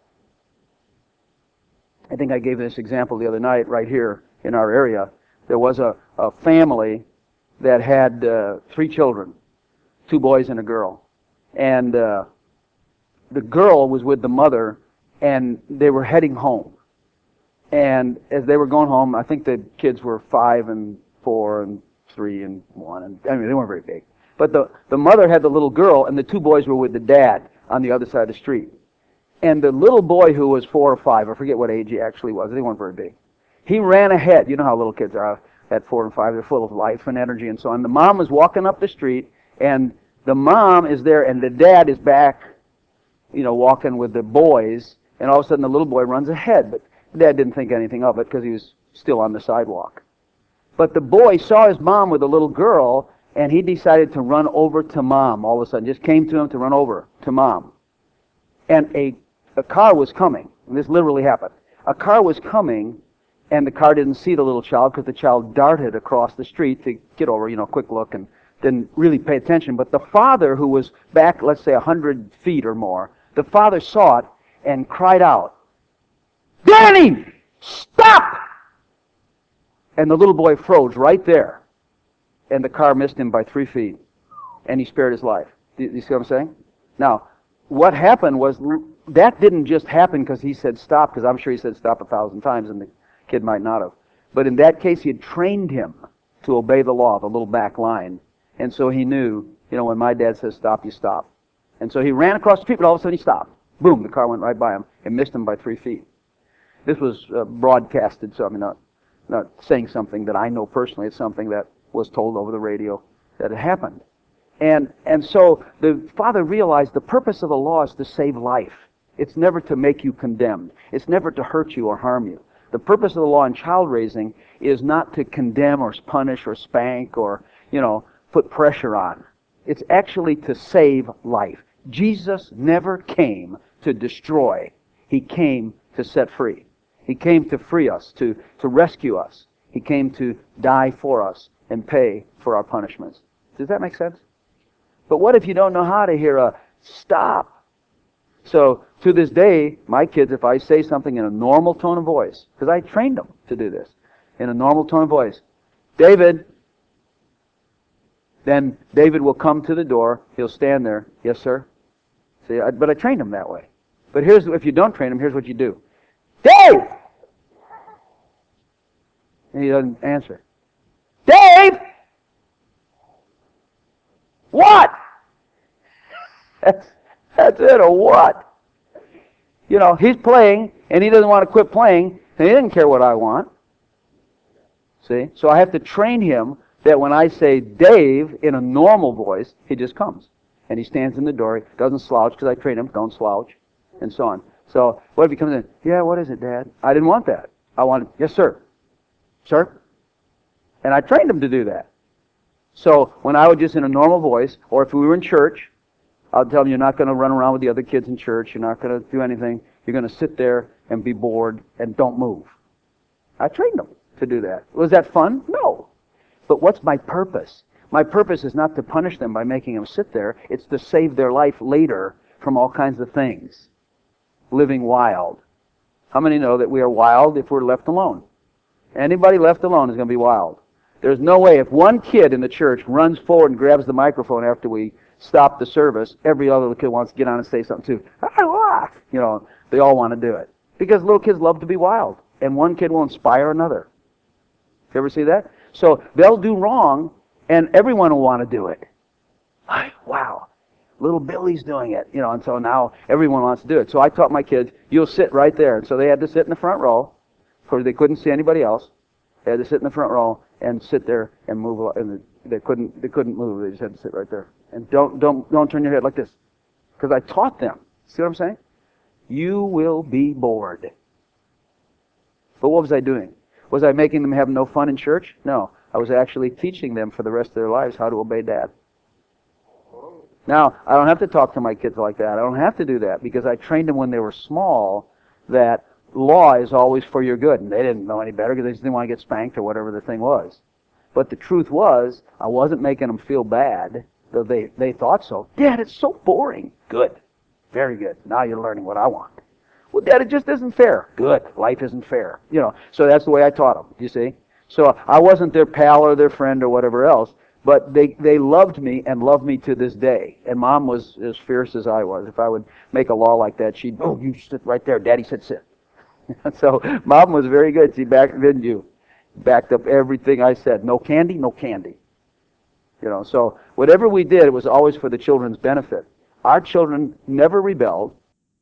I think I gave this example the other night right here in our area. There was a, a family that had uh, three children, two boys and a girl. And uh, the girl was with the mother, and they were heading home. And as they were going home, I think the kids were five and four and three and one. And I mean, they weren't very big. But the, the mother had the little girl, and the two boys were with the dad on the other side of the street. And the little boy who was four or five, I forget what age he actually was, they weren't very big. He ran ahead. You know how little kids are at four and five. They're full of life and energy and so on. The mom was walking up the street, and the mom is there, and the dad is back, you know, walking with the boys, and all of a sudden the little boy runs ahead. But Dad didn't think anything of it because he was still on the sidewalk. But the boy saw his mom with a little girl, and he decided to run over to Mom all of a sudden. Just came to him to run over to Mom. And a, a car was coming. And this literally happened. A car was coming, and the car didn't see the little child because the child darted across the street to get over, you know, quick look, and didn't really pay attention. But the father, who was back, let's say, a hundred feet or more, the father saw it and cried out, "Danny, stop!" And the little boy froze right there. And the car missed him by three feet. And he spared his life. Do you see what I'm saying? Now, what happened was that didn't just happen because he said stop, because I'm sure he said stop a thousand times and the kid might not have. But in that case, he had trained him to obey the law, the little back line. And so he knew, you know, when my dad says stop, you stop. And so he ran across the street, but all of a sudden he stopped. Boom, the car went right by him and missed him by three feet. This was uh, broadcasted, so I'm not, not saying something that I know personally. It's something that was told over the radio that it happened. And and so the father realized the purpose of the law is to save life. It's never to make you condemned. It's never to hurt you or harm you. The purpose of the law in child raising is not to condemn or punish or spank or, you know, put pressure on. It's actually to save life. Jesus never came to destroy. He came to set free. He came to free us, to, to rescue us. He came to die for us and pay for our punishments. Does that make sense? But what if you don't know how to hear a stop? So to this day, my kids, if I say something in a normal tone of voice, because I trained them to do this, in a normal tone of voice, David, then David will come to the door. He'll stand there. Yes, sir. See, I, but I trained him that way. But here's, if you don't train him, here's what you do. Dave! And he doesn't answer. Dave! What? That's, that's it, a what? You know, he's playing, and he doesn't want to quit playing, and he doesn't care what I want. See? So I have to train him that when I say Dave in a normal voice, he just comes. And he stands in the door. He doesn't slouch, because I train him, don't slouch, and so on. So what if he comes in? Yeah, what is it, Dad? I didn't want that. I wanted, yes, sir. Sir? And I trained him to do that. So when I would just in a normal voice, or if we were in church, I'll tell him you're not going to run around with the other kids in church. You're not going to do anything. You're going to sit there and be bored and don't move. I trained him to do that. Was that fun? No. But what's my purpose? My purpose is not to punish them by making them sit there. It's to save their life later from all kinds of things. Living wild. How many know that we are wild if we're left alone? Anybody left alone is going to be wild. There's no way if one kid in the church runs forward and grabs the microphone after we stop the service, every other kid wants to get on and say something too. You know, they all want to do it. Because little kids love to be wild. And one kid will inspire another. You ever see that? So they'll do wrong, and everyone will want to do it. Wow, little Billy's doing it. You know, and so now everyone wants to do it. So I taught my kids, you'll sit right there. And so they had to sit in the front row, because they couldn't see anybody else. They had to sit in the front row and sit there and move, and they couldn't they couldn't move. They just had to sit right there. And don't don't don't turn your head like this, because I taught them. See what I'm saying? You will be bored. But what was I doing? Was I making them have no fun in church? No, I was actually teaching them for the rest of their lives how to obey Dad. Now I don't have to talk to my kids like that. I don't have to do that because I trained them when they were small that law is always for your good. And they didn't know any better because they just didn't want to get spanked or whatever the thing was. But the truth was, I wasn't making them feel bad, though they, they thought so. Dad, it's so boring. Good. Very good. Now you're learning what I want. Well, Dad, it just isn't fair. Good. Life isn't fair. You know, so that's the way I taught them, you see. So I wasn't their pal or their friend or whatever else, but they, they loved me and love me to this day. And Mom was as fierce as I was. If I would make a law like that, she'd, oh, you sit right there. Daddy said sit. So Mom was very good. She backed, didn't you? Backed up everything I said. No candy, no candy. You know, so whatever we did, it was always for the children's benefit. Our children never rebelled.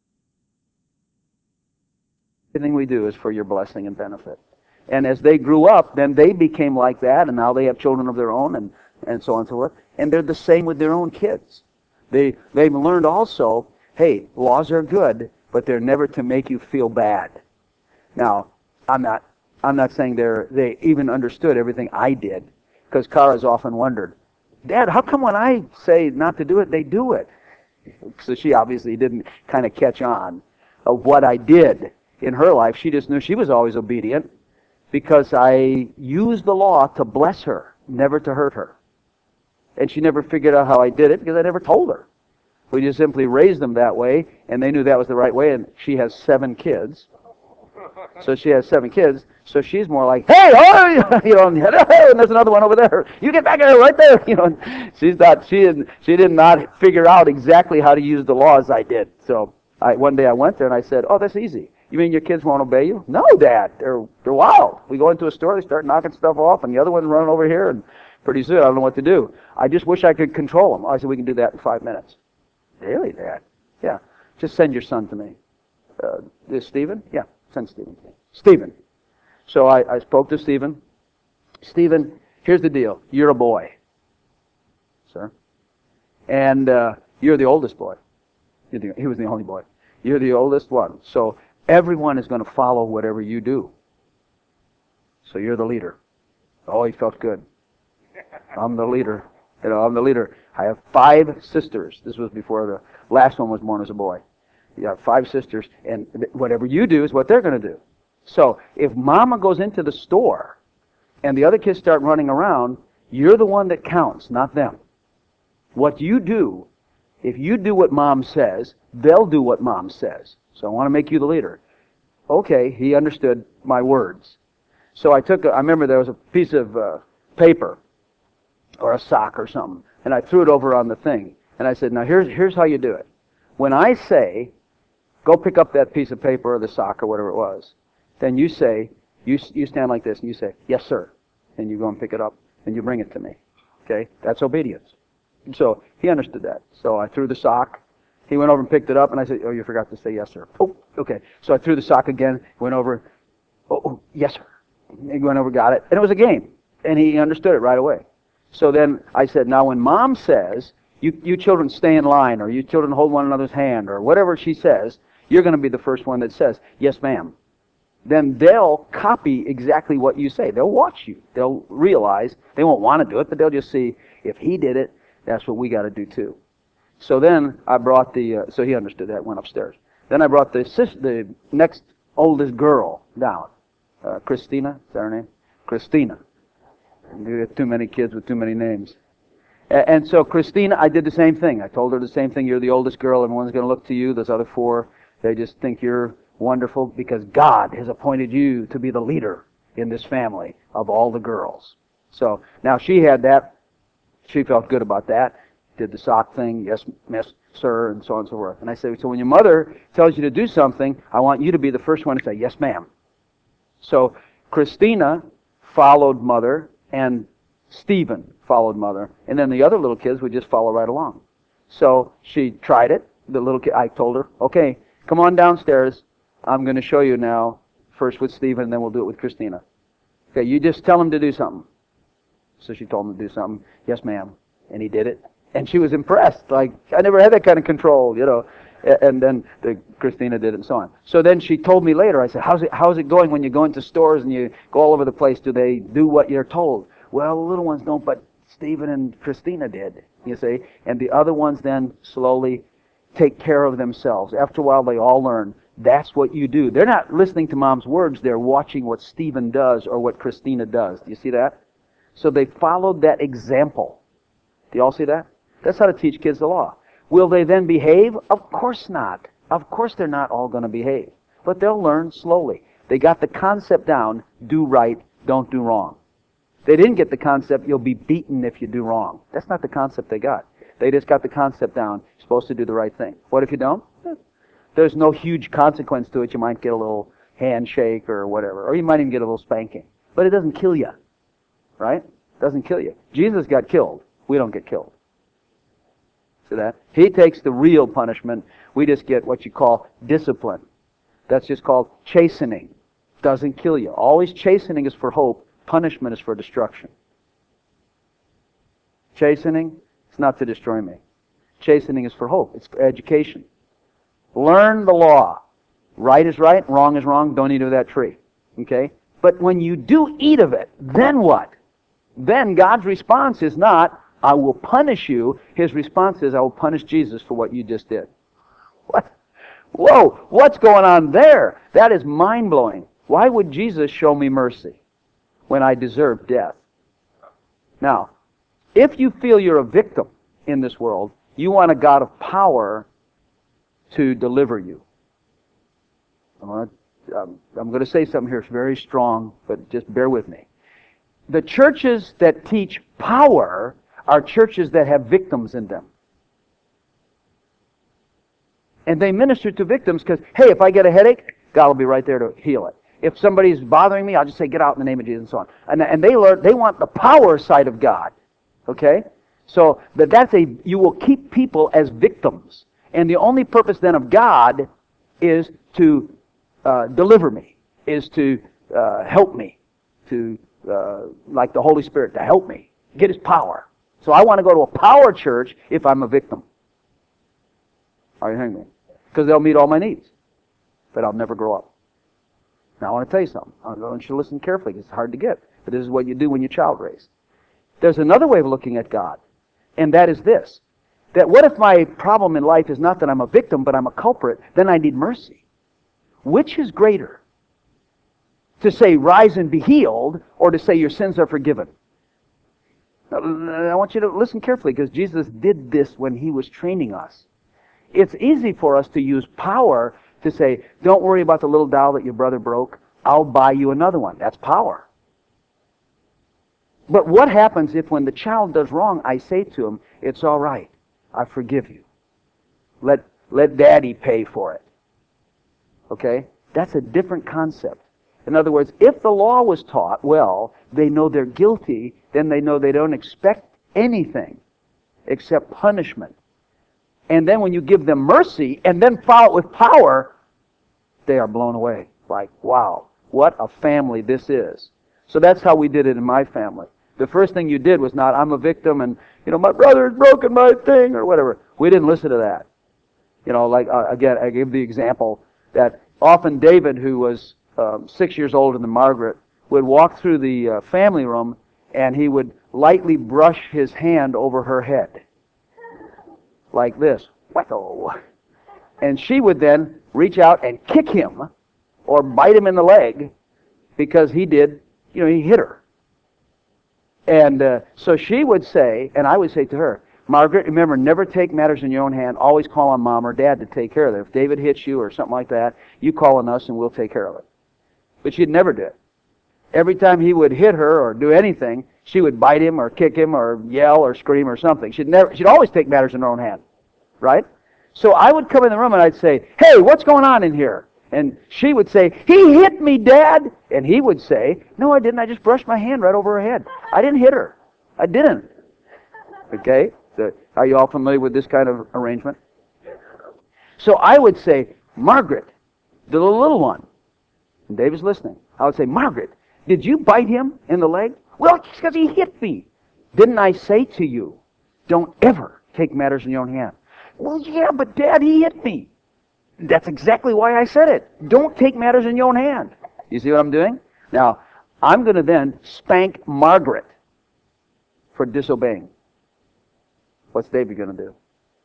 Everything we do is for your blessing and benefit. And as they grew up, then they became like that, and now they have children of their own, and, and so on and so forth. And they're the same with their own kids. They, they've learned also, hey, laws are good, but they're never to make you feel bad. Now, I'm not I'm not saying they're they even understood everything I did, because Kara's often wondered, Dad, how come when I say not to do it, they do it? So she obviously didn't kind of catch on of what I did in her life. She just knew she was always obedient because I used the law to bless her, never to hurt her. And she never figured out how I did it because I never told her. We just simply raised them that way, and they knew that was the right way, and she has seven kids. So she has seven kids, so she's more like, hey, oh, you know, and there's another one over there. You get back there, right there, you know. She's not, she didn't, she did not figure out exactly how to use the law as I did. So I, one day I went there and I said, oh, that's easy. You mean your kids won't obey you? No, Dad. They're, they're wild. We go into a store, they start knocking stuff off, and the other one's running over here, and pretty soon I don't know what to do. I just wish I could control them. I said, we can do that in five minutes. Really, Dad? Yeah. Just send your son to me. Uh, this Stephen? Yeah, send Stephen to me. Stephen. So I, I spoke to Stephen. Stephen, here's the deal. You're a boy, sir. And uh, you're the oldest boy. You're the, he was the only boy. You're the oldest one. So everyone is going to follow whatever you do. So you're the leader. Oh, he felt good. I'm the leader. You know, I'm the leader. I have five sisters. This was before the last one was born as a boy. You have five sisters, and whatever you do is what they're going to do. So if Mama goes into the store and the other kids start running around, you're the one that counts, not them. What you do, if you do what Mom says, they'll do what Mom says. So I want to make you the leader. Okay, he understood my words. So I took, a, I remember there was a piece of uh, paper or a sock or something, and I threw it over on the thing. And I said, now here's, here's how you do it. When I say, go pick up that piece of paper or the sock or whatever it was, then you say, you, you stand like this and you say, yes, sir. And you go and pick it up and you bring it to me. Okay? That's obedience. So he understood that. So I threw the sock. He went over and picked it up, and I said, oh, you forgot to say yes, sir. Oh, okay. So I threw the sock again, went over, oh, oh yes, sir. He went over, got it. And it was a game. And he understood it right away. So then I said, now when Mom says, you, you children stay in line, or you children hold one another's hand, or whatever she says, you're going to be the first one that says, yes, ma'am. Then they'll copy exactly what you say. They'll watch you. They'll realize, they won't want to do it, but they'll just see, if he did it, that's what we got to do too. So then I brought the, uh, so he understood that, went upstairs. Then I brought the sis, the next oldest girl down. Uh, Christina, is that her name? Christina. You get too many kids with too many names. A- and so Christina, I did the same thing. I told her the same thing. You're the oldest girl. Everyone's going to look to you. Those other four, they just think you're wonderful because God has appointed you to be the leader in this family of all the girls. So now she had that. She felt good about that. Did the sock thing, yes, miss, sir, and so on and so forth. And I said, so when your mother tells you to do something, I want you to be the first one to say, yes, ma'am. So Christina followed Mother, and Stephen followed Mother, and then the other little kids would just follow right along. So she tried it. The little kid, I told her, okay, come on downstairs. I'm going to show you now, first with Stephen, and then we'll do it with Christina. Okay, you just tell him to do something. So she told him to do something. Yes, ma'am. And he did it. And she was impressed. Like, I never had that kind of control, you know. And then the Christina did it and so on. So then she told me later, I said, how's it, how's it going when you go into stores and you go all over the place? Do they do what you're told? Well, the little ones don't, but Stephen and Christina did, you see. And the other ones then slowly take care of themselves. After a while, they all learn. That's what you do. They're not listening to Mom's words. They're watching what Stephen does or what Christina does. Do you see that? So they followed that example. Do you all see that? That's how to teach kids the law. Will they then behave? Of course not. Of course they're not all going to behave. But they'll learn slowly. They got the concept down, do right, don't do wrong. They didn't get the concept, you'll be beaten if you do wrong. That's not the concept they got. They just got the concept down, you're supposed to do the right thing. What if you don't? There's no huge consequence to it. You might get a little handshake or whatever, or you might even get a little spanking. But it doesn't kill you. Right? Doesn't kill you. Jesus got killed. We don't get killed. See that? He takes the real punishment. We just get what you call discipline. That's just called chastening. Doesn't kill you. Always chastening is for hope. Punishment is for destruction. Chastening is not to destroy me. Chastening is for hope. It's for education. Learn the law. Right is right, wrong is wrong. Don't eat of that tree. Okay? But when you do eat of it, then what? Then God's response is not, I will punish you. His response is, I will punish Jesus for what you just did. What? Whoa, what's going on there? That is mind-blowing. Why would Jesus show me mercy when I deserve death? Now, if you feel you're a victim in this world, you want a God of power to deliver you. I'm going to, um, I'm going to say something here. It's very strong, but just bear with me. The churches that teach power are churches that have victims in them. And they minister to victims because, hey, if I get a headache, God will be right there to heal it. If somebody's bothering me, I'll just say, get out in the name of Jesus and so on. And, and they learn, they want the power side of God. Okay? So but that's a, you will keep people as victims. And the only purpose then of God is to uh, deliver me, is to uh, help me, to, uh, like the Holy Spirit, to help me, get His power. So I want to go to a power church if I'm a victim. Are you hearing me? Because they'll meet all my needs. But I'll never grow up. Now I want to tell you something. I want you to listen carefully because it's hard to get. But this is what you do when you're child raised. There's another way of looking at God. And that is this. That what if my problem in life is not that I'm a victim, but I'm a culprit, then I need mercy. Which is greater? To say, rise and be healed, or to say your sins are forgiven? Now, I want you to listen carefully because Jesus did this when He was training us. It's easy for us to use power to say, don't worry about the little doll that your brother broke. I'll buy you another one. That's power. But what happens if when the child does wrong, I say to him, it's all right. I forgive you. Let, let Daddy pay for it. Okay? That's a different concept. In other words, if the law was taught, well, they know they're guilty, then they know they don't expect anything except punishment. And then when you give them mercy and then follow it with power, they are blown away. Like, wow, what a family this is. So that's how we did it in my family. The first thing you did was not, I'm a victim and, you know, my brother has broken my thing or whatever. We didn't listen to that. You know, like, uh, again, I gave the example that often David, who was um, six years older than Margaret, would walk through the uh, family room and he would lightly brush his hand over her head. Like this. Wacko. And she would then reach out and kick him or bite him in the leg because he did, you know, he hit her. And uh, so she would say, and I would say to her, Margaret, remember, never take matters in your own hand. Always call on Mom or Dad to take care of it. If David hits you or something like that, you call on us and we'll take care of it. But she'd never do it. Every time he would hit her or do anything, she would bite him or kick him or yell or scream or something. She'd never. She'd always take matters in her own hand. Right? So I would come in the room and I'd say, hey, what's going on in here? And she would say, he hit me, Dad. And he would say, no, I didn't. I just brushed my hand right over her head. I didn't hit her. I didn't. Okay? So are you all familiar with this kind of arrangement? So I would say, Margaret, the little one. And David's listening. I would say, Margaret, did you bite him in the leg? Well, it's because he hit me. Didn't I say to you, don't ever take matters in your own hand? Well, yeah, but Dad, he hit me. That's exactly why I said it. Don't take matters in your own hand. You see what I'm doing? Now, I'm going to then spank Margaret for disobeying. What's David going to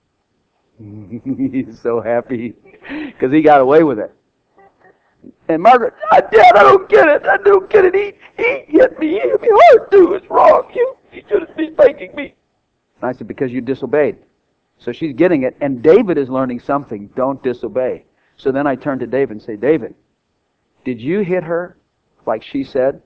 do? He's so happy because he got away with it. And Margaret, Dad, I don't get it. I don't get it. He, he hit me. He hit me hard, too. It's wrong. You, you shouldn't be spanking me. And I said, because you disobeyed. So she's getting it, and David is learning something. Don't disobey. So then I turn to David and say, David, did you hit her like she said?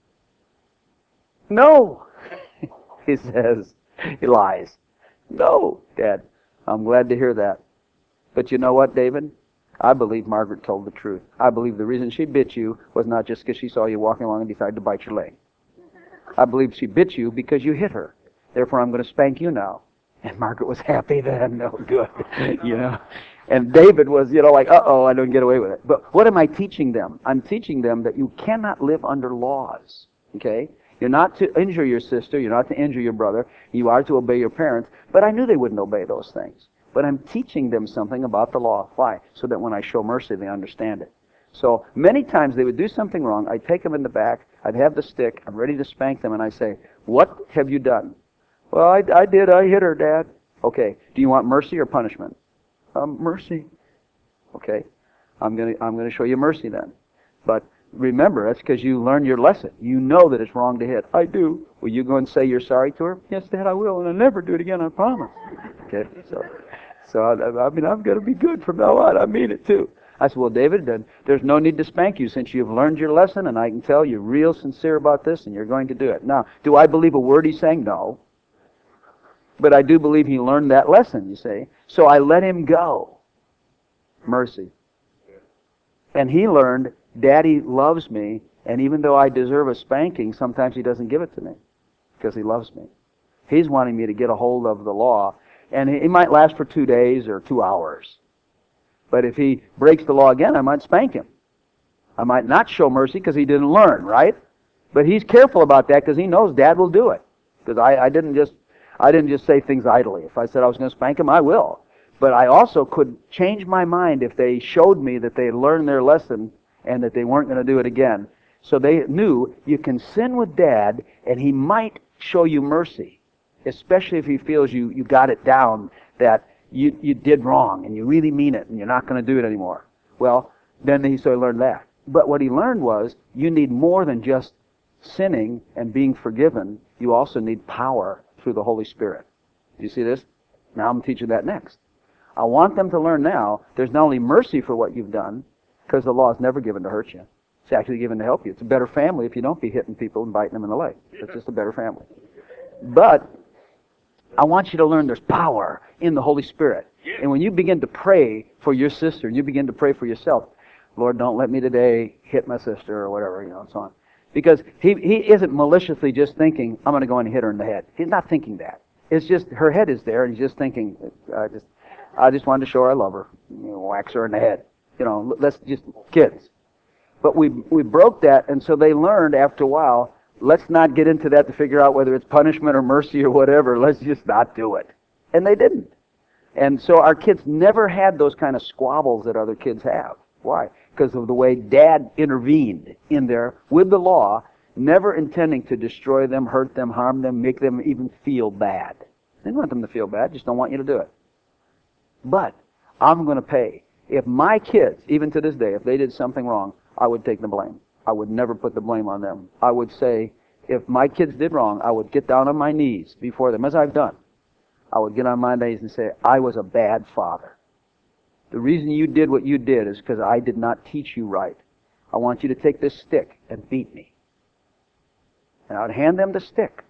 No. He says, he lies. No, Dad. I'm glad to hear that. But you know what, David? I believe Margaret told the truth. I believe the reason she bit you was not just because she saw you walking along and decided to bite your leg. I believe she bit you because you hit her. Therefore, I'm going to spank you now. And Margaret was happy then. No good. You know. And David was, you know, like, uh-oh, I don't get away with it. But what am I teaching them? I'm teaching them that you cannot live under laws. Okay? You're not to injure your sister. You're not to injure your brother. You are to obey your parents. But I knew they wouldn't obey those things. But I'm teaching them something about the law. Why? So that when I show mercy, they understand it. So many times they would do something wrong. I'd take them in the back. I'd have the stick. I'm ready to spank them. And I say, what have you done? Well, I, I did. I hit her, Dad. Okay. Do you want mercy or punishment? Um, mercy. Okay. I'm going to I'm going to show you mercy then. But remember, that's because you learned your lesson. You know that it's wrong to hit. I do. Will you go and say you're sorry to her? Yes, Dad, I will. And I'll never do it again, I promise. Okay. So, so I, I mean, I'm going to be good from now on. I mean it too. I said, well, David, then there's no need to spank you since you've learned your lesson, and I can tell you're real sincere about this, and you're going to do it. Now, do I believe a word he's saying? No. But I do believe he learned that lesson, you see. So I let him go. Mercy. And he learned, Daddy loves me, and even though I deserve a spanking, sometimes he doesn't give it to me because he loves me. He's wanting me to get a hold of the law, and it might last for two days or two hours. But if he breaks the law again, I might spank him. I might not show mercy because he didn't learn, right? But he's careful about that because he knows Dad will do it. Because I, I didn't just I didn't just say things idly. If I said I was going to spank him, I will. But I also could change my mind if they showed me that they had learned their lesson and that they weren't going to do it again. So they knew you can sin with Dad, and he might show you mercy, especially if he feels you, you got it down, that you, you did wrong and you really mean it and you're not going to do it anymore. Well, then he sort of learned that. But what he learned was you need more than just sinning and being forgiven. You also need power through the Holy Spirit. Do you see this? Now I'm teaching that next. I want them to learn now there's not only mercy for what you've done, because the law is never given to hurt you. It's actually given to help you. It's a better family if you don't be hitting people and biting them in the leg. It's just a better family. But I want you to learn there's power in the Holy Spirit. And when you begin to pray for your sister, and you begin to pray for yourself, Lord, don't let me today hit my sister or whatever, you know, and so on. Because he, he isn't maliciously just thinking, I'm going to go in and hit her in the head. He's not thinking that. It's just her head is there, and he's just thinking, I just, I just wanted to show her I love her. You know, wax her in the head. You know, let's just, kids. But we we broke that, and so they learned after a while, let's not get into that to figure out whether it's punishment or mercy or whatever. Let's just not do it. And they didn't. And so our kids never had those kind of squabbles that other kids have. Why? Because of the way Dad intervened in there with the law, never intending to destroy them, hurt them, harm them, make them even feel bad. They didn't want them to feel bad, just don't want you to do it. But I'm going to pay. If my kids, even to this day, if they did something wrong, I would take the blame. I would never put the blame on them. I would say, if my kids did wrong, I would get down on my knees before them, as I've done. I would get on my knees and say, I was a bad father. The reason you did what you did is because I did not teach you right. I want you to take this stick and beat me. And I would hand them the stick.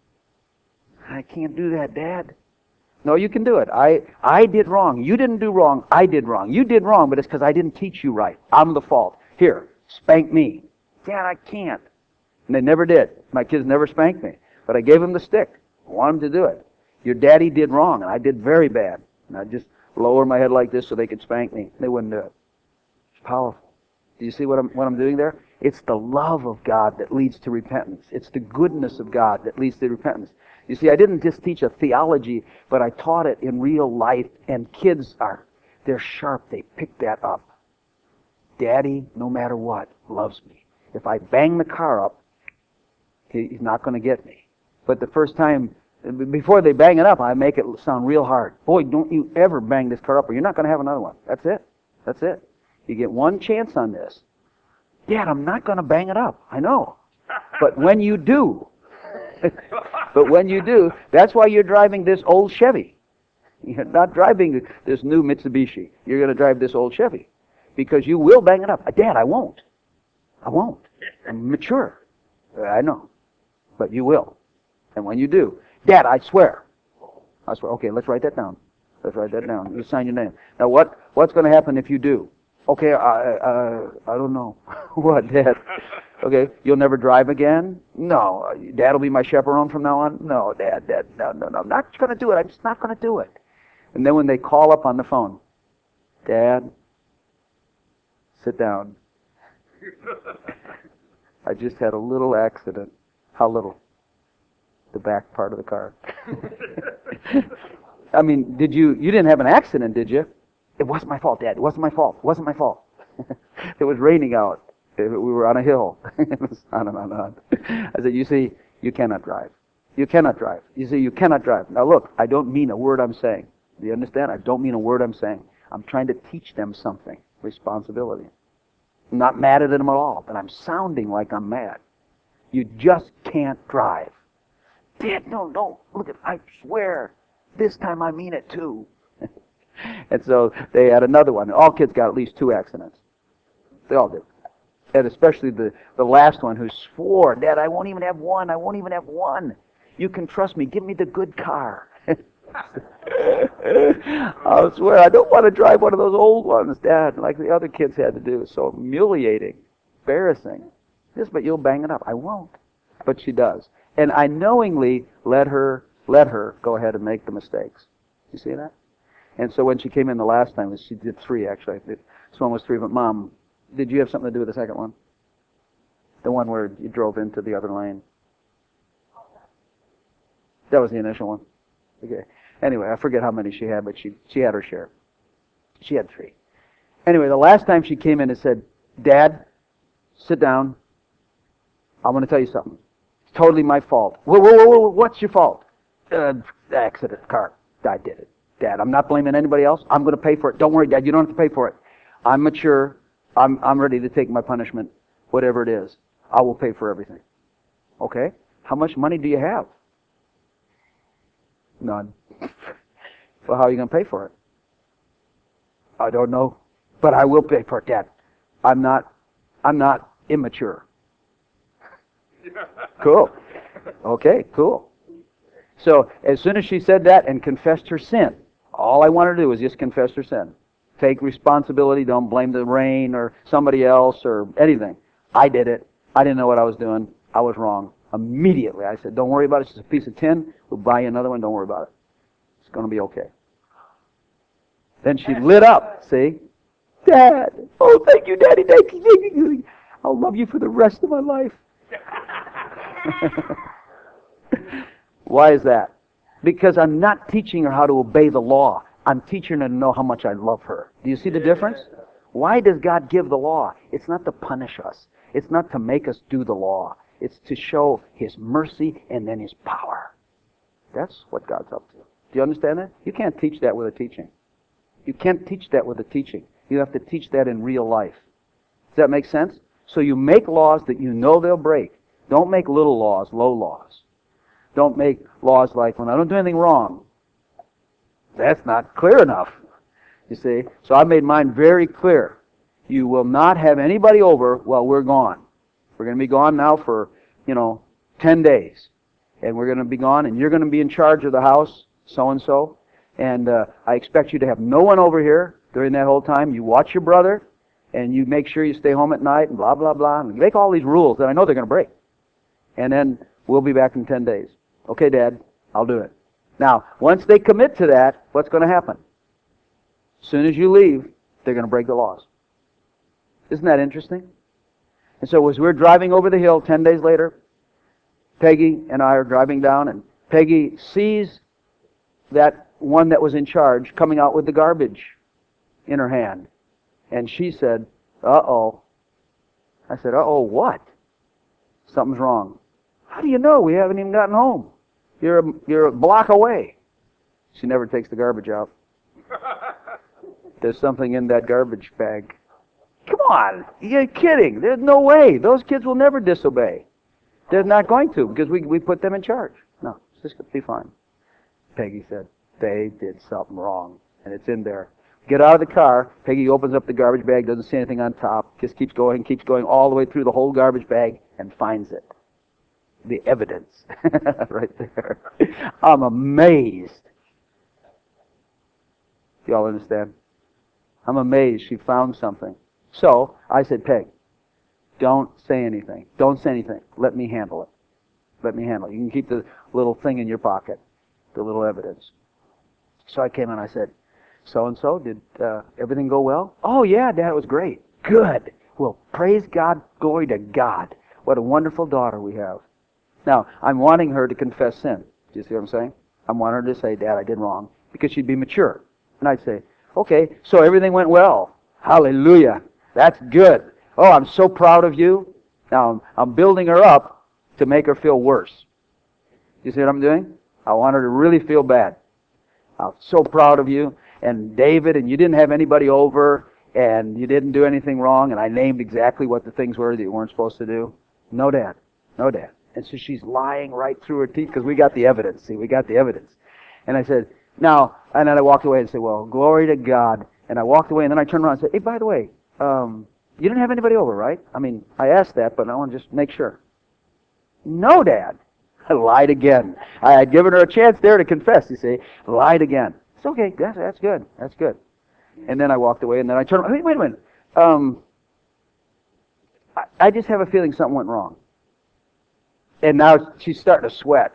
I can't do that, Dad. No, you can do it. I, I did wrong. You didn't do wrong. I did wrong. You did wrong, but it's because I didn't teach you right. I'm the fault. Here, spank me. Dad, I can't. And they never did. My kids never spanked me. But I gave them the stick. I want them to do it. Your daddy did wrong, and I did very bad. And I'd just lower my head like this so they could spank me. They wouldn't do it. It's powerful. Do you see what I'm, what I'm doing there? It's the love of God that leads to repentance. It's the goodness of God that leads to repentance. You see, I didn't just teach a theology, but I taught it in real life, and kids are, they're sharp. They pick that up. Daddy, no matter what, loves me. If I bang the car up, he's not going to get me. But the first time, before they bang it up, I make it sound real hard. Boy, don't you ever bang this car up, or you're not going to have another one. That's it. That's it. You get one chance on this. Dad, I'm not going to bang it up. I know. But when you do, but when you do, that's why you're driving this old Chevy. You're not driving this new Mitsubishi. You're going to drive this old Chevy. Because you will bang it up. Dad, I won't. I won't. I'm mature. I know. But you will. And when you do, Dad, I swear. I swear. Okay, let's write that down. Let's write that down. You sign your name. Now, what what's going to happen if you do? Okay, I uh, I don't know. What, Dad? Okay, you'll never drive again? No. Dad will be my chaperone from now on? No, Dad, Dad, no, no, no. I'm not going to do it. I'm just not going to do it. And then when they call up on the phone, Dad, sit down. I just had a little accident. How little? The back part of the car. I mean, did you, you didn't have an accident, did you? It wasn't my fault, Dad. It wasn't my fault. It wasn't my fault. It was raining out. We were on a hill. It was on and on and on. I said, you see, you cannot drive. You cannot drive. You see, you cannot drive. Now look, I don't mean a word I'm saying. Do you understand? I don't mean a word I'm saying. I'm trying to teach them something. Responsibility. I'm not mad at them at all, but I'm sounding like I'm mad. You just can't drive. Dad, no, no. Look, at, I swear, this time I mean it too. And so they had another one. All kids got at least two accidents. They all did. And especially the, the last one who swore, Dad, I won't even have one. I won't even have one. You can trust me. Give me the good car. I swear, I don't want to drive one of those old ones, Dad, like the other kids had to do. It's so humiliating, embarrassing. Yes, but you'll bang it up. I won't. But she does. And I knowingly let her let her go ahead and make the mistakes. You see that? And so when she came in the last time, she did three, actually. This one was three, but Mom, did you have something to do with the second one? The one where you drove into the other lane? That was the initial one. Okay. Anyway, I forget how many she had, but she, she had her share. She had three. Anyway, the last time she came in and said, Dad, sit down. I want to tell you something. It's totally my fault. Whoa, whoa, whoa, whoa, what's your fault? Uh, accident, car. I did it. Dad, I'm not blaming anybody else. I'm going to pay for it. Don't worry, Dad. You don't have to pay for it. I'm mature. I'm, I'm ready to take my punishment, whatever it is. I will pay for everything. Okay? How much money do you have? None. Well, how are you going to pay for it? I don't know, but I will pay for it, Dad. I'm not, I'm not immature. Cool. Okay, cool. So as soon as she said that and confessed her sin, all I wanted to do was just confess her sin. Take responsibility. Don't blame the rain or somebody else or anything. I did it. I didn't know what I was doing. I was wrong. Immediately, I said, don't worry about it. It's just a piece of tin. We'll buy you another one. Don't worry about it. It's going to be okay. Then she lit up, see? Dad! Oh, thank you, Daddy. Thank you. Thank you. I'll love you for the rest of my life. Why is that? Because I'm not teaching her how to obey the law. I'm teaching her to know how much I love her. Do you see the difference? Why does God give the law? It's not to punish us. It's not to make us do the law. It's to show His mercy and then His power. That's what God's up to. Do you understand that? You can't teach that with a teaching. You can't teach that with a teaching. You have to teach that in real life. Does that make sense? So you make laws that you know they'll break. Don't make little laws, low laws. Don't make laws like, when I don't do anything wrong. That's not clear enough. You see? So I made mine very clear. You will not have anybody over while we're gone. We're going to be gone now for, you know, ten days. And we're going to be gone, and you're going to be in charge of the house, so-and-so. And uh, I expect you to have no one over here during that whole time. You watch your brother, and you make sure you stay home at night, and blah, blah, blah. And make all these rules that I know they're going to break. And then we'll be back in ten days. Okay, Dad, I'll do it. Now, once they commit to that, what's going to happen? As soon as you leave, they're going to break the laws. Isn't that interesting? And so as we're driving over the hill ten days later, Peggy and I are driving down, and Peggy sees that one that was in charge coming out with the garbage in her hand. And she said, uh-oh. I said, uh-oh, what? Something's wrong. How do you know? We haven't even gotten home. You're a, you're a block away. She never takes the garbage out. There's something in that garbage bag. Come on, you're kidding. There's no way. Those kids will never disobey. They're not going to, because we, we put them in charge. No, it's just going to be fine. Peggy said, they did something wrong, and it's in there. Get out of the car. Peggy opens up the garbage bag, doesn't see anything on top, just keeps going, keeps going all the way through the whole garbage bag, and finds it. The evidence right there. I'm amazed. Do y'all understand? I'm amazed she found something. So I said, Peg, don't say anything. Don't say anything. Let me handle it. Let me handle it. You can keep the little thing in your pocket, the little evidence. So I came in and I said, so-and-so, did uh, everything go well? Oh, yeah, Dad, it was great. Good. Well, praise God, glory to God. What a wonderful daughter we have. Now, I'm wanting her to confess sin. Do you see what I'm saying? I want her to say, Dad, I did wrong, because she'd be mature. And I'd say, okay, so everything went well. Hallelujah. That's good. Oh, I'm so proud of you. Now, I'm, I'm building her up to make her feel worse. You see what I'm doing? I want her to really feel bad. I'm so proud of you. And David, and you didn't have anybody over, and you didn't do anything wrong, and I named exactly what the things were that you weren't supposed to do. No, Dad. No, Dad. And so she's lying right through her teeth, because we got the evidence. See, we got the evidence. And I said, now, and then I walked away and said, well, glory to God. And I walked away, and then I turned around and said, hey, by the way, um, you didn't have anybody over, right? I mean, I asked that, but I want to just make sure. No, Dad. I lied again. I had given her a chance there to confess, you see. Lied again. It's okay. That's, that's good. That's good. And then I walked away, and then I turned around. Wait, wait a minute. Um, I, I just have a feeling something went wrong. And now she's starting to sweat.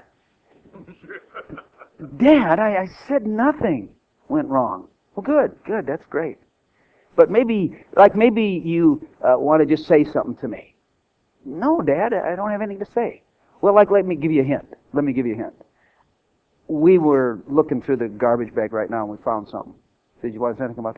Dad, I, I said nothing went wrong. Well, good, good. That's great. But maybe, like maybe you uh, want to just say something to me. No, Dad, I don't have anything to say. Well, like, let me give you a hint. Let me give you a hint. We were looking through the garbage bag right now, and we found something. Did you want to say anything about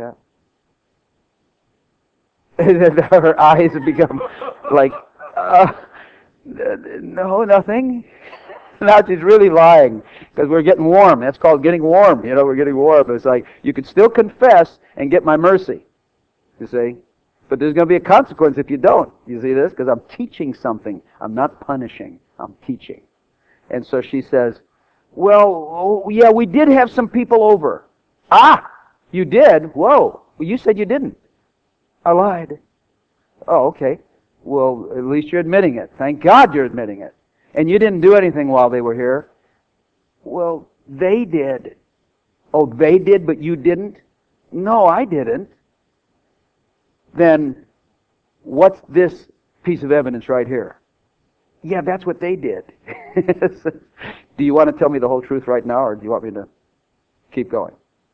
that? Her eyes have become like, uh, no, nothing. Now she's really lying because we're getting warm. That's called getting warm. You know, we're getting warm. It's like you could still confess and get my mercy. You see? But there's going to be a consequence if you don't. You see this? Because I'm teaching something. I'm not punishing. I'm teaching. And so she says, well, oh, yeah, we did have some people over. Ah, you did? Whoa. Well, you said you didn't. I lied. Oh, okay. Well, at least you're admitting it. Thank God you're admitting it. And you didn't do anything while they were here. Well, they did. Oh, they did, but you didn't? No, I didn't. Then what's this piece of evidence right here? Yeah, that's what they did. Do you want to tell me the whole truth right now, or do you want me to keep going?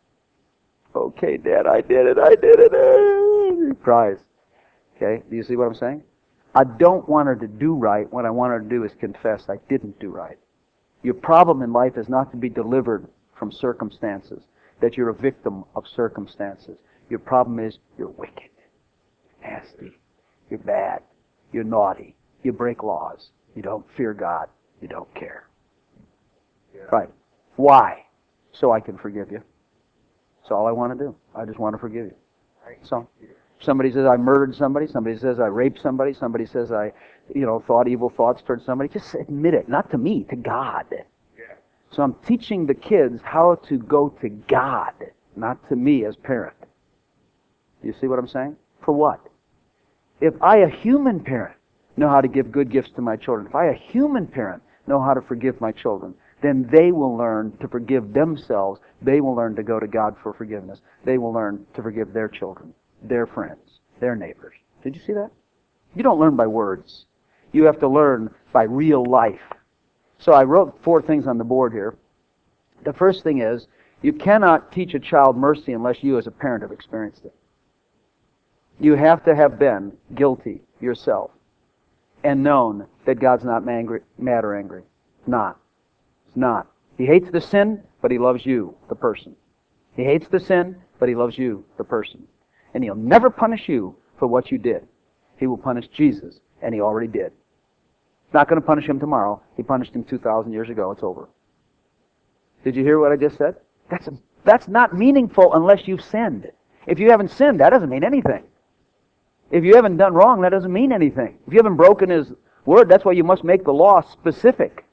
Okay, Dad, I did it, I did it. He cries. Okay, do you see what I'm saying? I don't want her to do right. What I want her to do is confess I didn't do right. Your problem in life is not to be delivered from circumstances, that you're a victim of circumstances. Your problem is you're wicked, nasty, you're bad, you're naughty, you break laws, you don't fear God, you don't care. Yeah. Right. Why? So I can forgive you. That's all I want to do. I just want to forgive you. So, somebody says I murdered somebody, somebody says I raped somebody, somebody says I, you know, thought evil thoughts towards somebody. Just admit it. Not to me, to God. Yeah. So I'm teaching the kids how to go to God, not to me as parent. You see what I'm saying? For what? If I, a human parent, know how to give good gifts to my children, if I, a human parent, know how to forgive my children, then they will learn to forgive themselves. They will learn to go to God for forgiveness. They will learn to forgive their children, their friends, their neighbors. Did you see that? You don't learn by words. You have to learn by real life. So I wrote four things on the board here. The first thing is, you cannot teach a child mercy unless you as a parent have experienced it. You have to have been guilty yourself and known that God's not angry, mad or angry. Not. It's not. He hates the sin, but He loves you, the person. He hates the sin, but He loves you, the person. And He'll never punish you for what you did. He will punish Jesus, and He already did. He's not going to punish him tomorrow. He punished him two thousand years ago. It's over. Did you hear what I just said? That's, a, that's not meaningful unless you've sinned. If you haven't sinned, that doesn't mean anything. If you haven't done wrong, that doesn't mean anything. If you haven't broken His word, that's why you must make the law specific.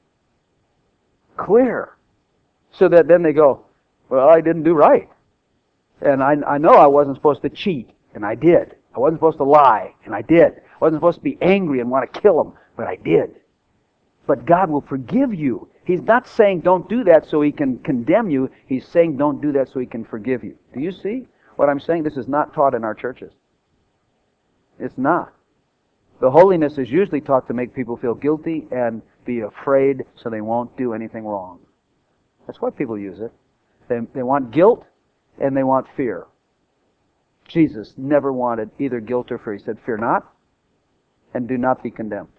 Clear. So that then they go, well, I didn't do right. And I, I know I wasn't supposed to cheat, and I did. I wasn't supposed to lie, and I did. I wasn't supposed to be angry and want to kill him, but I did. But God will forgive you. He's not saying don't do that so He can condemn you. He's saying don't do that so He can forgive you. Do you see what I'm saying? This is not taught in our churches. It's not. The holiness is usually taught to make people feel guilty and be afraid so they won't do anything wrong. That's why people use it. They, they want guilt and they want fear. Jesus never wanted either guilt or fear. He said, fear not and do not be condemned.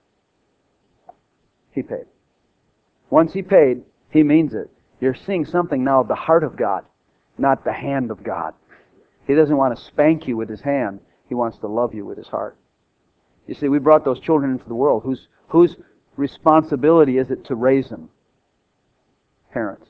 He paid. Once He paid, He means it. You're seeing something now of the heart of God, not the hand of God. He doesn't want to spank you with His hand. He wants to love you with His heart. You see, we brought those children into the world. Whose, whose responsibility is it to raise them? Parents.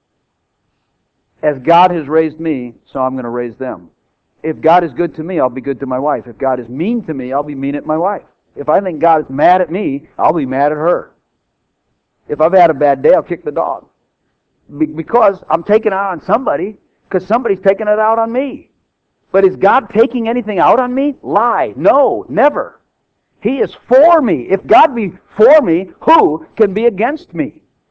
As God has raised me, so I'm going to raise them. If God is good to me, I'll be good to my wife. If God is mean to me, I'll be mean at my wife. If I think God is mad at me, I'll be mad at her. If I've had a bad day, I'll kick the dog. Be- because I'm taking it out on somebody, because somebody's taking it out on me. But is God taking anything out on me? Lie. No, never. He is for me. If God be for me, who can be against me?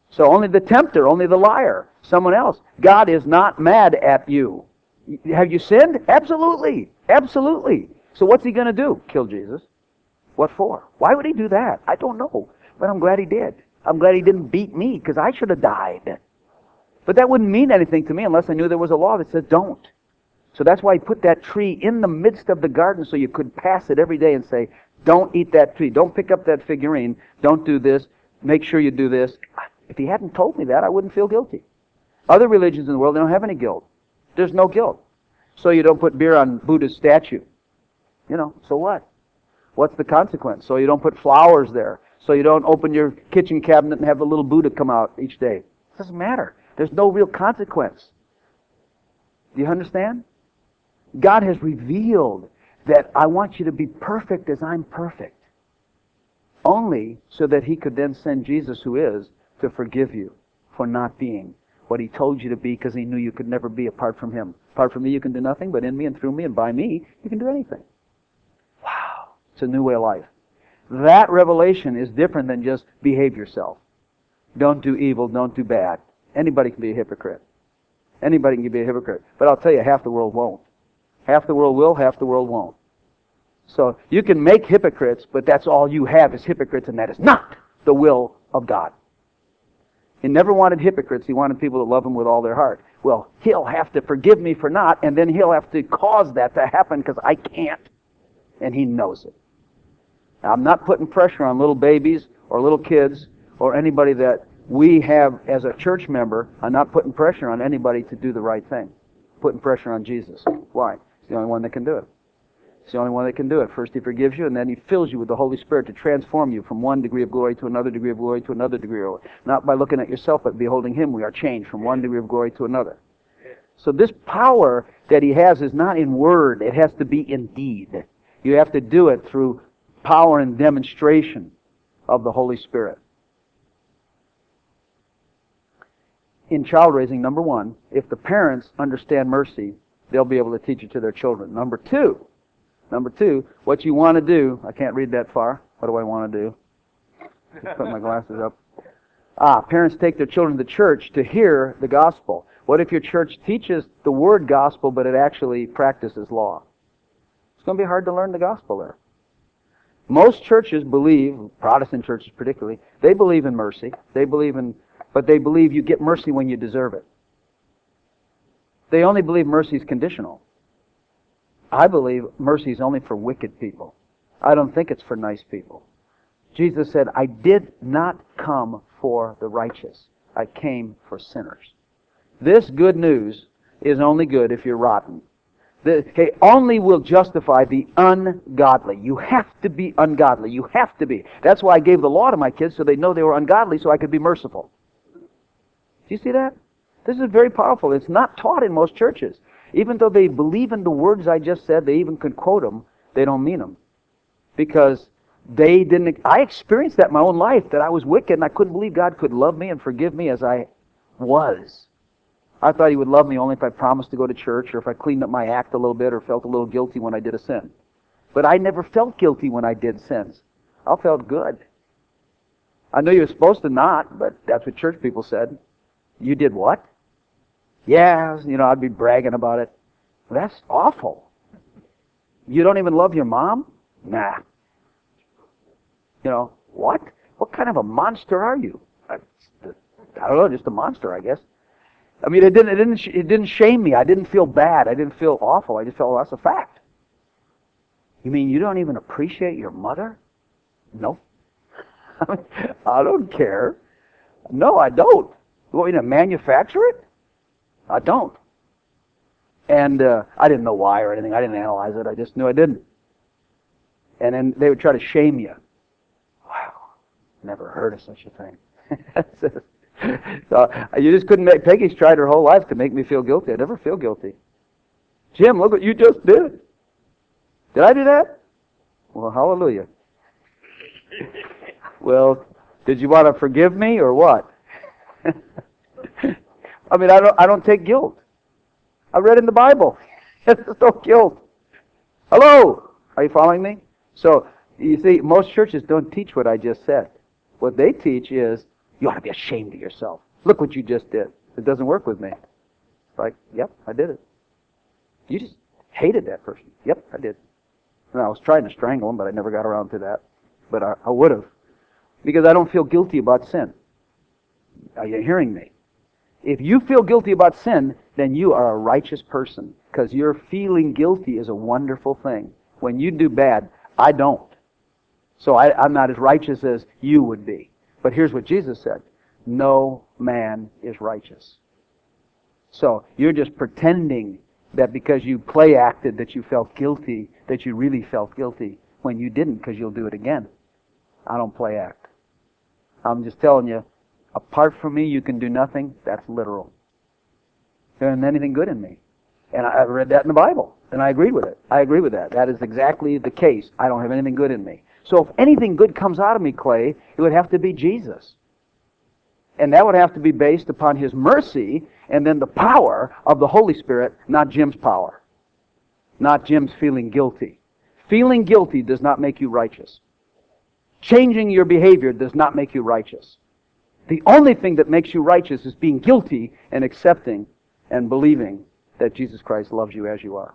So only the tempter, only the liar, someone else. God is not mad at you. Have you sinned? Absolutely. Absolutely. So what's he going to do? Kill Jesus. What for? Why would he do that? I don't know. But I'm glad he did. I'm glad he didn't beat me, because I should have died. But that wouldn't mean anything to me unless I knew there was a law that said don't. So that's why he put that tree in the midst of the garden so you could pass it every day and say, don't eat that tree. Don't pick up that figurine. Don't do this. Make sure you do this. If he hadn't told me that, I wouldn't feel guilty. Other religions in the world, they don't have any guilt. There's no guilt. So you don't put beer on Buddha's statue. You know, so what? What's the consequence? So you don't put flowers there. So you don't open your kitchen cabinet and have a little Buddha come out each day. It doesn't matter. There's no real consequence. Do you understand? God has revealed that I want you to be perfect as I'm perfect. Only so that he could then send Jesus, who is, to forgive you for not being what he told you to be, because he knew you could never be apart from him. Apart from me you can do nothing, but in me and through me and by me you can do anything. Wow. It's a new way of life. That revelation is different than just behave yourself. Don't do evil, don't do bad. Anybody can be a hypocrite. Anybody can be a hypocrite. But I'll tell you, half the world won't. Half the world will, half the world won't. So you can make hypocrites, but that's all you have is hypocrites, and that is not the will of God. He never wanted hypocrites. He wanted people to love him with all their heart. Well, he'll have to forgive me for not, and then he'll have to cause that to happen because I can't. And he knows it. Now, I'm not putting pressure on little babies or little kids or anybody that we have as a church member. I'm not putting pressure on anybody to do the right thing. Putting pressure on Jesus. Why? He's the only one that can do it. He's the only one that can do it. First he forgives you, and then he fills you with the Holy Spirit to transform you from one degree of glory to another degree of glory to another degree of glory. Not by looking at yourself, but beholding him, we are changed from one degree of glory to another. So this power that he has is not in word. It has to be in deed. You have to do it through power and demonstration of the Holy Spirit. In child raising, number one, if the parents understand mercy, they'll be able to teach it to their children. Number two, number two, what you want to do, I can't read that far. What do I want to do? Just put my glasses up. Ah, parents take their children to church to hear the gospel. What if your church teaches the word gospel, but it actually practices law? It's going to be hard to learn the gospel there. Most churches believe, Protestant churches particularly, they believe in mercy. They believe in, but they believe you get mercy when you deserve it. They only believe mercy is conditional. I believe mercy is only for wicked people. I don't think it's for nice people. Jesus said, I did not come for the righteous. I came for sinners. This good news is only good if you're rotten. The, okay, only will justify the ungodly. You have to be ungodly. You have to be. That's why I gave the law to my kids, so they know they were ungodly, so I could be merciful. Do you see that? This is very powerful. It's not taught in most churches. Even though they believe in the words I just said, they even can quote them, they don't mean them. Because they didn't... I experienced that in my own life, that I was wicked, and I couldn't believe God could love me and forgive me as I was. I thought he would love me only if I promised to go to church, or if I cleaned up my act a little bit, or felt a little guilty when I did a sin. But I never felt guilty when I did sins. I felt good. I knew you were supposed to not, but that's what church people said. You did what? Yeah, you know, I'd be bragging about it. That's awful. You don't even love your mom? Nah. You know, what? What kind of a monster are you? I, I don't know, just a monster, I guess. I mean, it didn't, it didn't, it didn't shame me. I didn't feel bad. I didn't feel awful. I just felt, well, that's a fact. You mean you don't even appreciate your mother? No. I don't care. No, I don't. You want me to manufacture it? I don't. And uh, I didn't know why or anything. I didn't analyze it. I just knew I didn't. And then they would try to shame you. Wow, never heard of such a thing. So you just couldn't make... Peggy's tried her whole life to make me feel guilty. I never feel guilty. Jim, look what you just did. Did I do that? Well, hallelujah. Well, did you want to forgive me or what? I mean, I don't I don't take guilt. I read in the Bible. There's no guilt. Hello? Are you following me? So, you see, most churches don't teach what I just said. What they teach is, You ought to be ashamed of yourself. Look what you just did. It doesn't work with me. Like, yep, I did it. You just hated that person. Yep, I did. And I was trying to strangle him, but I never got around to that. But I, I would have. Because I don't feel guilty about sin. Are you hearing me? If you feel guilty about sin, then you are a righteous person. Because your feeling guilty is a wonderful thing. When you do bad, I don't. So I, I'm not as righteous as you would be. But here's what Jesus said. No man is righteous. So you're just pretending that because you play acted that you felt guilty, that you really felt guilty, when you didn't, because you'll do it again. I don't play act. I'm just telling you, apart from me, you can do nothing. That's literal. There isn't anything good in me. And I read that in the Bible, and I agreed with it. I agree with that. That is exactly the case. I don't have anything good in me. So if anything good comes out of me, Clay, it would have to be Jesus. And that would have to be based upon His mercy and then the power of the Holy Spirit, not Jim's power. Not Jim's feeling guilty. Feeling guilty does not make you righteous. Changing your behavior does not make you righteous. The only thing that makes you righteous is being guilty and accepting and believing that Jesus Christ loves you as you are.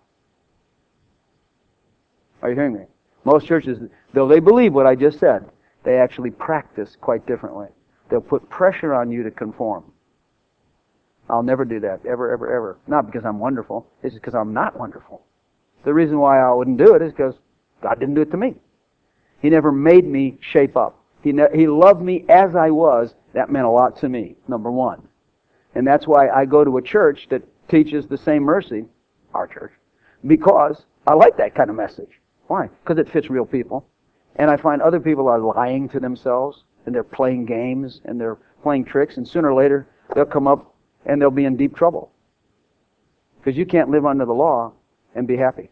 Are you hearing me? Most churches, though they believe what I just said, they actually practice quite differently. They'll put pressure on you to conform. I'll never do that, ever, ever, ever. Not because I'm wonderful, it's just because I'm not wonderful. The reason why I wouldn't do it is because God didn't do it to me. He never made me shape up. He, ne- he loved me as I was. That meant a lot to me, number one. And that's why I go to a church that teaches the same mercy, our church, because I like that kind of message. Why? Because it fits real people. And I find other people are lying to themselves, and they're playing games, and they're playing tricks, and sooner or later they'll come up and they'll be in deep trouble. Because you can't live under the law and be happy.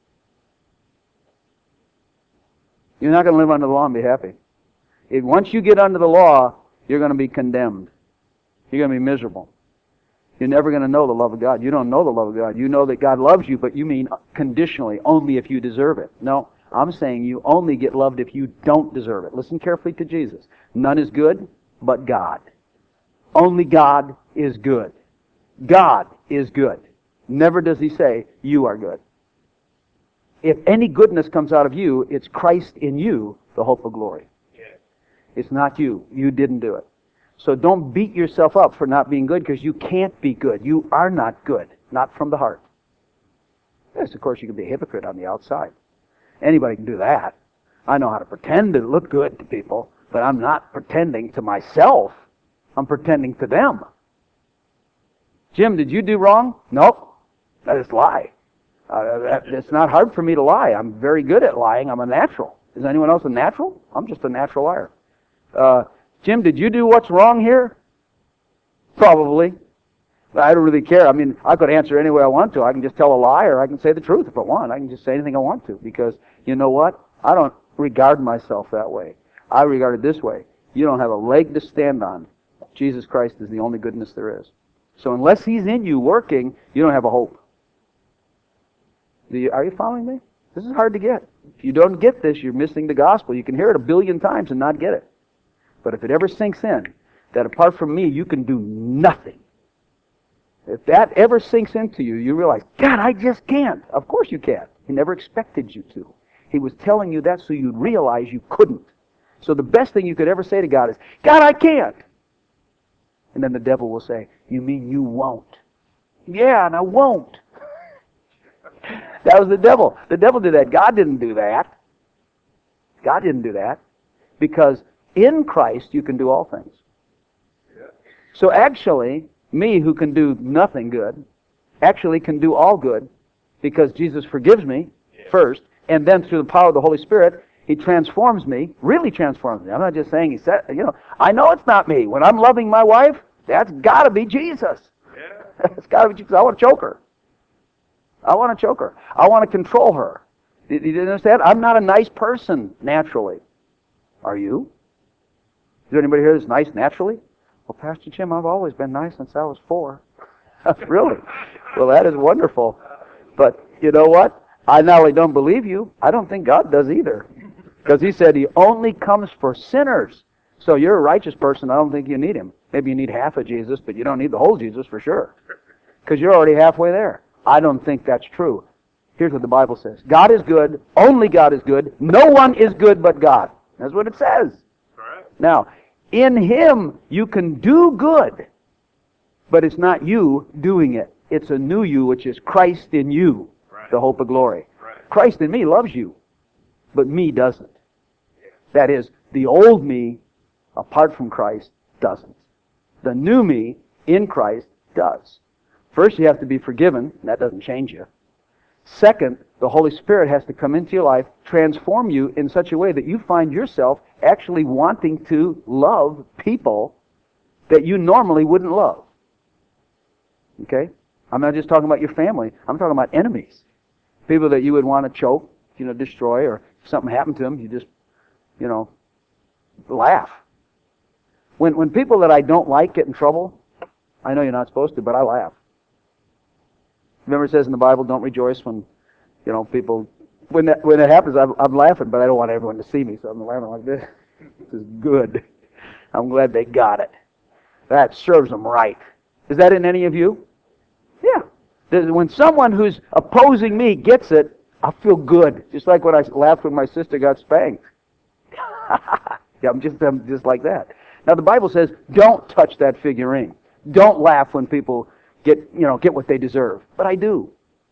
You're not going to live under the law and be happy. If once you get under the law, you're going to be condemned. You're going to be miserable. You're never going to know the love of God. You don't know the love of God. You know that God loves you, but you mean conditionally, only if you deserve it. No, I'm saying you only get loved if you don't deserve it. Listen carefully to Jesus. None is good but God. Only God is good. God is good. Never does He say, you are good. If any goodness comes out of you, it's Christ in you, the hope of glory. It's not you. You didn't do it. So don't beat yourself up for not being good, because you can't be good. You are not good. Not from the heart. Yes, of course, you can be a hypocrite on the outside. Anybody can do that. I know how to pretend to look good to people, but I'm not pretending to myself. I'm pretending to them. Jim, did you do wrong? Nope. I just lie. Uh, that, it's not hard for me to lie. I'm very good at lying. I'm a natural. Is anyone else a natural? I'm just a natural liar. Uh, Jim, did you do what's wrong here? Probably. But I don't really care. I mean, I could answer any way I want to. I can just tell a lie, or I can say the truth if I want. I can just say anything I want to, because you know what? I don't regard myself that way. I regard it this way. You don't have a leg to stand on. Jesus Christ is the only goodness there is. So unless He's in you working, you don't have a hope. Do you, are you following me? This is hard to get. If you don't get this, you're missing the gospel. You can hear it a billion times and not get it. But if it ever sinks in, that apart from me, you can do nothing. If that ever sinks into you, you realize, God, I just can't. Of course you can't. He never expected you to. He was telling you that so you'd realize you couldn't. So the best thing you could ever say to God is, God, I can't. And then the devil will say, you mean you won't? Yeah, and I won't. That was the devil. The devil did that. God didn't do that. God didn't do that. Because in Christ you can do all things. So actually, me who can do nothing good, actually can do all good, because Jesus forgives me first, and then through the power of the Holy Spirit, He transforms me, really transforms me. I'm not just saying He said, you know, I know it's not me. When I'm loving my wife, that's got to be Jesus. Yeah. It's got to be Jesus. I want to choke her. I want to choke her. I want to control her. You, you understand? I'm not a nice person naturally. Are you? Is there anybody here that's nice naturally? Well, Pastor Jim, I've always been nice since I was four. Really? Well, that is wonderful. But you know what? I not only don't believe you, I don't think God does either. Because He said He only comes for sinners. So you're a righteous person. I don't think you need him. Maybe you need half of Jesus, but you don't need the whole Jesus for sure. Because you're already halfway there. I don't think that's true. Here's what the Bible says. God is good. Only God is good. No one is good but God. That's what it says. Correct. Now, in Him you can do good, but it's not you doing it. It's a new you, which is Christ in you, Right. the hope of glory. Right. Christ in me loves you, but me doesn't. That is, the old me, apart from Christ, doesn't. The new me in Christ does. First, you have to be forgiven, and that doesn't change you. Second, the Holy Spirit has to come into your life, transform you in such a way that you find yourself actually wanting to love people that you normally wouldn't love. Okay? I'm not just talking about your family. I'm talking about enemies. People that you would want to choke, you know, destroy, or if something happened to them, you just, you know, laugh. When when people that I don't like get in trouble, I know you're not supposed to, but I laugh. Remember it says in the Bible, don't rejoice when, you know, people, when that when it happens, I'm, I'm laughing, but I don't want everyone to see me, so I'm laughing like this. This is good. I'm glad they got it. That serves them right. Is that in any of you? Yeah. When someone who's opposing me gets it, I feel good. Just like when I laughed when my sister got spanked. Yeah, I'm just, I'm just like that. Now the Bible says, don't touch that figurine. Don't laugh when people get, you know, get what they deserve. But I do.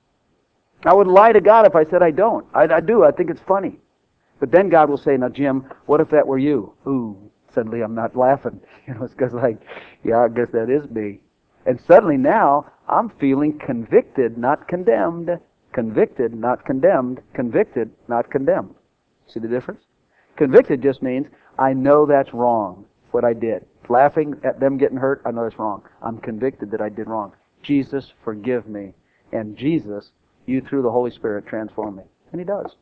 I would lie to God if I said I don't. I, I do. I think it's funny. But then God will say, now Jim, what if that were you? Ooh, suddenly I'm not laughing. You know, it's because like, yeah, I guess that is me. And suddenly now I'm feeling convicted, not condemned. Convicted, not condemned. Convicted, not condemned. See the difference? Convicted just means I know that's wrong, what I did. Laughing at them getting hurt, I know that's wrong. I'm convicted that I did wrong. Jesus, forgive me. And Jesus, you through the Holy Spirit transform me. And He does.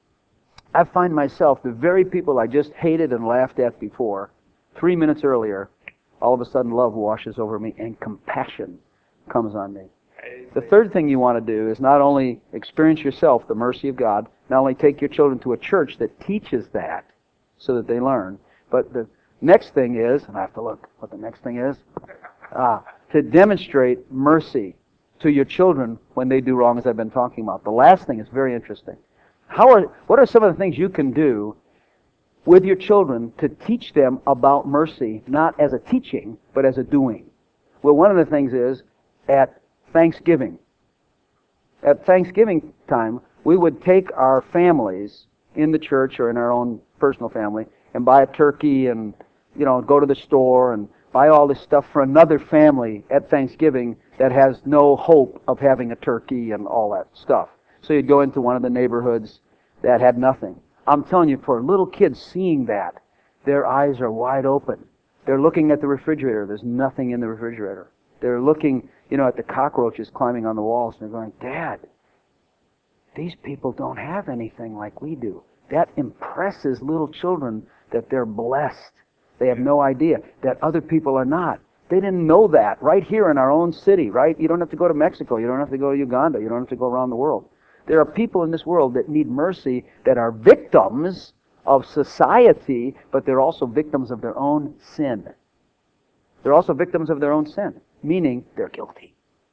I find myself, the very people I just hated and laughed at before, three minutes earlier, all of a sudden love washes over me and compassion comes on me. The third thing you want to do is not only experience yourself the mercy of God, not only take your children to a church that teaches that so that they learn, but the next thing is, and I have to look what the next thing is, ah, to demonstrate mercy to your children when they do wrong, as I've been talking about. The last thing is very interesting. How are, what are some of the things you can do with your children to teach them about mercy, not as a teaching, but as a doing? Well, one of the things is at Thanksgiving. At Thanksgiving time, we would take our families in the church or in our own personal family and buy a turkey and, you know, go to the store and buy all this stuff for another family at Thanksgiving that has no hope of having a turkey and all that stuff. So you'd go into one of the neighborhoods that had nothing. I'm telling you, for little kids seeing that, their eyes are wide open. They're looking at the refrigerator. There's nothing in the refrigerator. They're looking, you know, at the cockroaches climbing on the walls, and they're going, Dad, these people don't have anything like we do. That impresses little children that they're blessed. They have no idea that other people are not. They didn't know that right here in our own city, right? You don't have to go to Mexico. You don't have to go to Uganda. You don't have to go around the world. There are people in this world that need mercy that are victims of society, but they're also victims of their own sin. They're also victims of their own sin, meaning they're guilty.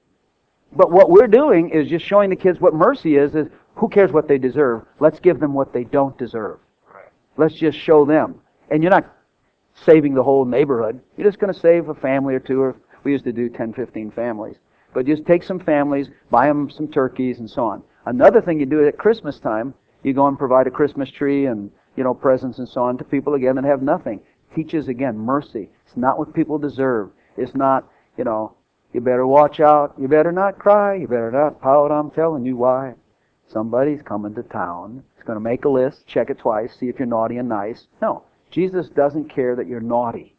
But what we're doing is just showing the kids what mercy is, is who cares what they deserve? Let's give them what they don't deserve. Right. Let's just show them. And you're not saving the whole neighborhood. You're just going to save a family or two, or we used to do ten, fifteen families. But just take some families, buy them some turkeys and so on. Another thing you do at Christmas time, you go and provide a Christmas tree and, you know, presents and so on to people again that have nothing. Teaches, again, mercy. It's not what people deserve. It's not, you know, you better watch out, you better not cry, you better not pout, I'm telling you why. Somebody's coming to town. He's going to make a list, check it twice, see if you're naughty and nice. No, Jesus doesn't care that you're naughty.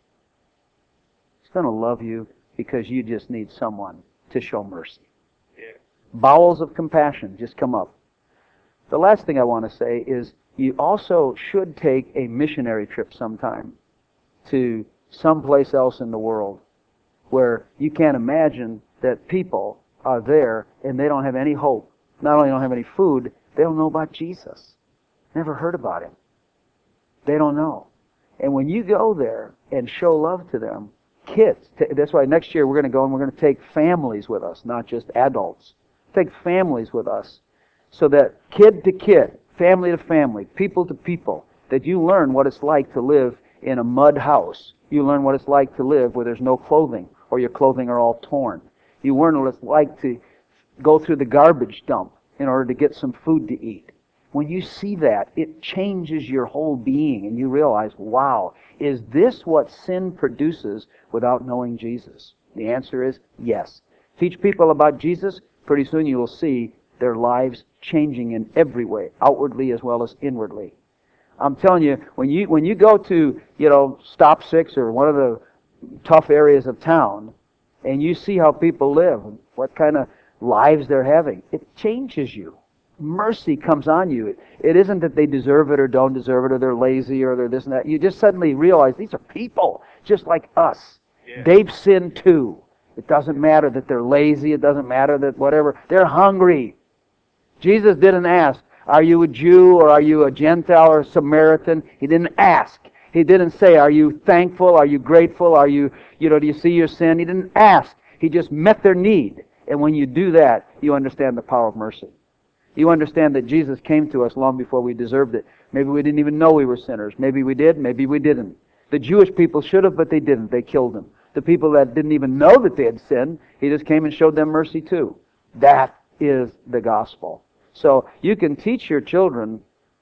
He's going to love you because you just need someone to show mercy. Yeah. Bowels of compassion just come up. The last thing I want to say is you also should take a missionary trip sometime to someplace else in the world where you can't imagine that people are there and they don't have any hope. Not only don't have any food, they don't know about Jesus. Never heard about Him. They don't know. And when you go there and show love to them, kids, t- that's why next year we're going to go and we're going to take families with us, not just adults. Take families with us so that kid to kid, family to family, people to people, that you learn what it's like to live in a mud house. You learn what it's like to live where there's no clothing or your clothing are all torn. You learn what it's like to go through the garbage dump in order to get some food to eat. When you see that, it changes your whole being and you realize, wow, is this what sin produces without knowing Jesus? The answer is yes. Teach people about Jesus, pretty soon you will see their lives changing in every way, outwardly as well as inwardly. I'm telling you, when you when you go to, you know, Stop Six or one of the tough areas of town, and you see how people live, what kind of lives they're having, it changes you. Mercy comes on you. It, it isn't that they deserve it or don't deserve it or they're lazy or they're this and that. You just suddenly realize these are people just like us. Yeah. They've sinned too. It doesn't matter that they're lazy. It doesn't matter that whatever. They're hungry. Jesus didn't ask, are you a Jew or are you a Gentile or a Samaritan? He didn't ask. He didn't say, are you thankful? Are you grateful? Are you, you know, do you see your sin? He didn't ask. He just met their need. And when you do that, you understand the power of mercy. You understand that Jesus came to us long before we deserved it. Maybe we didn't even know we were sinners. Maybe we did, maybe we didn't. The Jewish people should have, but they didn't. They killed him. The people that didn't even know that they had sinned, he just came and showed them mercy too. That is the gospel. So you can teach your children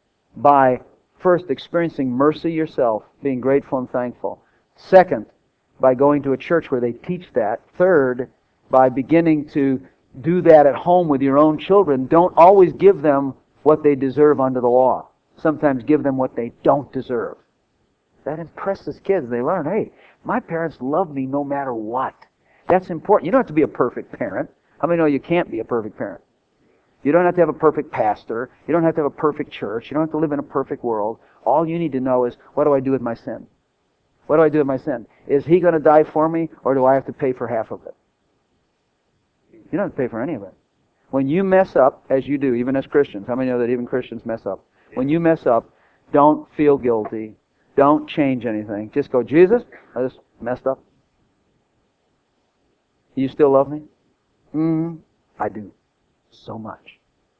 by first experiencing mercy yourself, being grateful and thankful. Second, by going to a church where they teach that. Third, by beginning to do that at home with your own children. Don't always give them what they deserve under the law. Sometimes give them what they don't deserve. That impresses kids. They learn, hey, my parents love me no matter what. That's important. You don't have to be a perfect parent. How many know you can't be a perfect parent? You don't have to have a perfect pastor. You don't have to have a perfect church. You don't have to live in a perfect world. All you need to know is, what do I do with my sin? What do I do with my sin? Is he going to die for me, or do I have to pay for half of it? You don't have to pay for any of it. When you mess up, as you do, even as Christians, how many know that even Christians mess up? When you mess up, don't feel guilty. Don't change anything. Just go, Jesus, I just messed up. You still love me? Mm, I do. So much.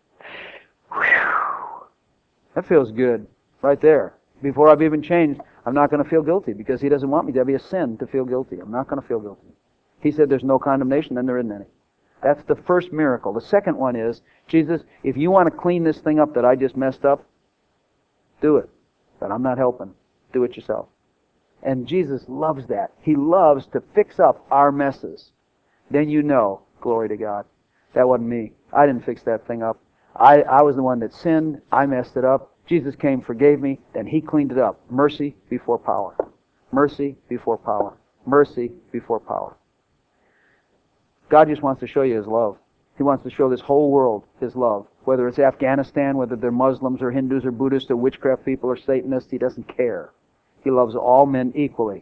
Whew. That feels good right there. Before I've even changed, I'm not going to feel guilty because he doesn't want me to be a sin to feel guilty. I'm not going to feel guilty. He said there's no condemnation, then there isn't any. That's the first miracle. The second one is, Jesus, if you want to clean this thing up that I just messed up, do it. But I'm not helping. Do it yourself. And Jesus loves that. He loves to fix up our messes. Then you know, glory to God, that wasn't me. I didn't fix that thing up. I, I was the one that sinned. I messed it up. Jesus came, forgave me, then he cleaned it up. Mercy before power. Mercy before power. Mercy before power. God just wants to show you his love. He wants to show this whole world his love. Whether it's Afghanistan, whether they're Muslims or Hindus or Buddhists or witchcraft people or Satanists, he doesn't care. He loves all men equally.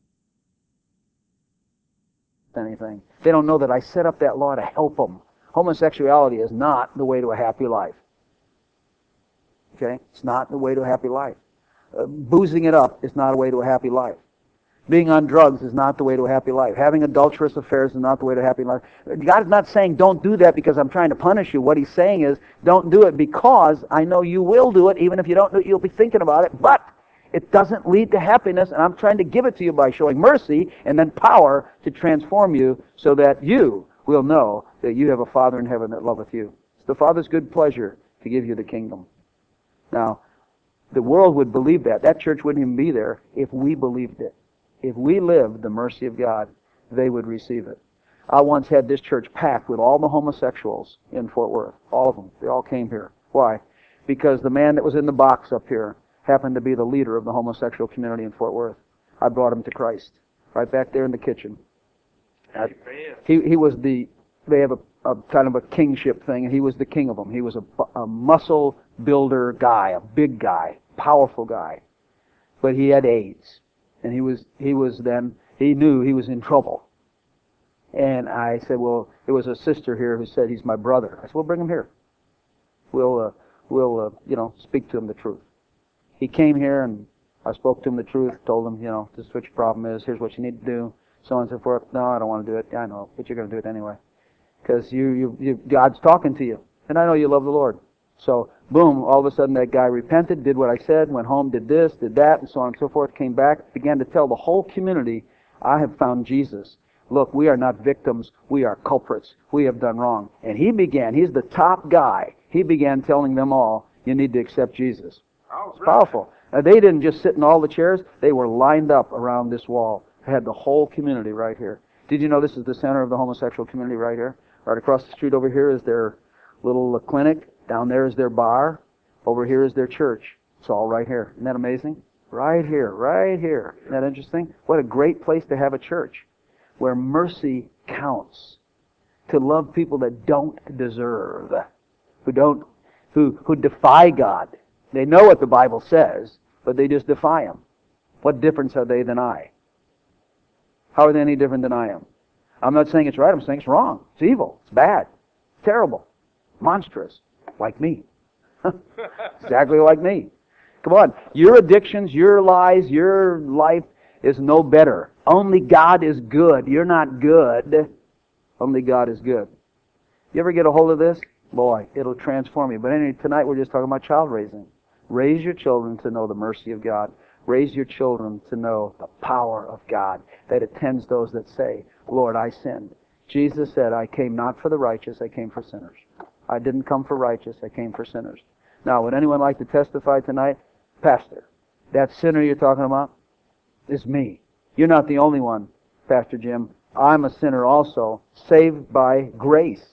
Anything. They don't know that I set up that law to help them. Homosexuality is not the way to a happy life. Okay? It's not the way to a happy life. Uh, boozing it up is not a way to a happy life. Being on drugs is not the way to a happy life. Having adulterous affairs is not the way to a happy life. God is not saying don't do that because I'm trying to punish you. What he's saying is don't do it because I know you will do it. Even if you don't do it, you'll be thinking about it. But it doesn't lead to happiness, and I'm trying to give it to you by showing mercy and then power to transform you so that you will know that you have a Father in heaven that loveth you. It's the Father's good pleasure to give you the kingdom. Now, the world would believe that. That church wouldn't even be there if we believed it. If we lived the mercy of God, they would receive it. I once had this church packed with all the homosexuals in Fort Worth. All of them. They all came here. Why? Because the man that was in the box up here happened to be the leader of the homosexual community in Fort Worth. I brought him to Christ. Right back there in the kitchen. I, he, he was the, they have a, a kind of a kingship thing, and he was the king of them. He was a, a muscle builder guy, a big guy, powerful guy. But he had AIDS. And he was, he was then, he knew he was in trouble. And I said, well, there was a sister here who said he's my brother. I said, well, bring him here. We'll, uh, we'll, uh, you know, speak to him the truth. He came here, and I spoke to him the truth, told him, you know, this is what your problem is, here's what you need to do, so on and so forth. No, I don't want to do it. Yeah, I know, but you're going to do it anyway. Because you, you, you, God's talking to you. And I know you love the Lord. So, boom, all of a sudden that guy repented, did what I said, went home, did this, did that, and so on and so forth, came back, began to tell the whole community, I have found Jesus. Look, we are not victims, we are culprits. We have done wrong. And he began, he's the top guy, he began telling them all, you need to accept Jesus. It's powerful. Now, they didn't just sit in all the chairs, they were lined up around this wall. They had the whole community right here. Did you know this is the center of the homosexual community right here? Right across the street over here is their little clinic. Down there is their bar. Over here is their church. It's all right here. Isn't that amazing? Right here, right here. Isn't that interesting? What a great place to have a church where mercy counts. To love people that don't deserve, who don't, who, who defy God. They know what the Bible says, but they just defy Him. What difference are they than I? How are they any different than I am? I'm not saying it's right, I'm saying it's wrong. It's evil. It's bad. It's terrible. Monstrous. Like me. Exactly like me. Come on. Your addictions, your lies, your life is no better. Only God is good. You're not good. Only God is good. You ever get a hold of this? Boy, it'll transform you. But anyway, tonight we're just talking about child raising. Raise your children to know the mercy of God. Raise your children to know the power of God that attends those that say, Lord, I sinned. Jesus said, I came not for the righteous, I came for sinners. I didn't come for righteous, I came for sinners. Now, would anyone like to testify tonight? Pastor, that sinner you're talking about is me. You're not the only one, Pastor Jim. I'm a sinner also, saved by grace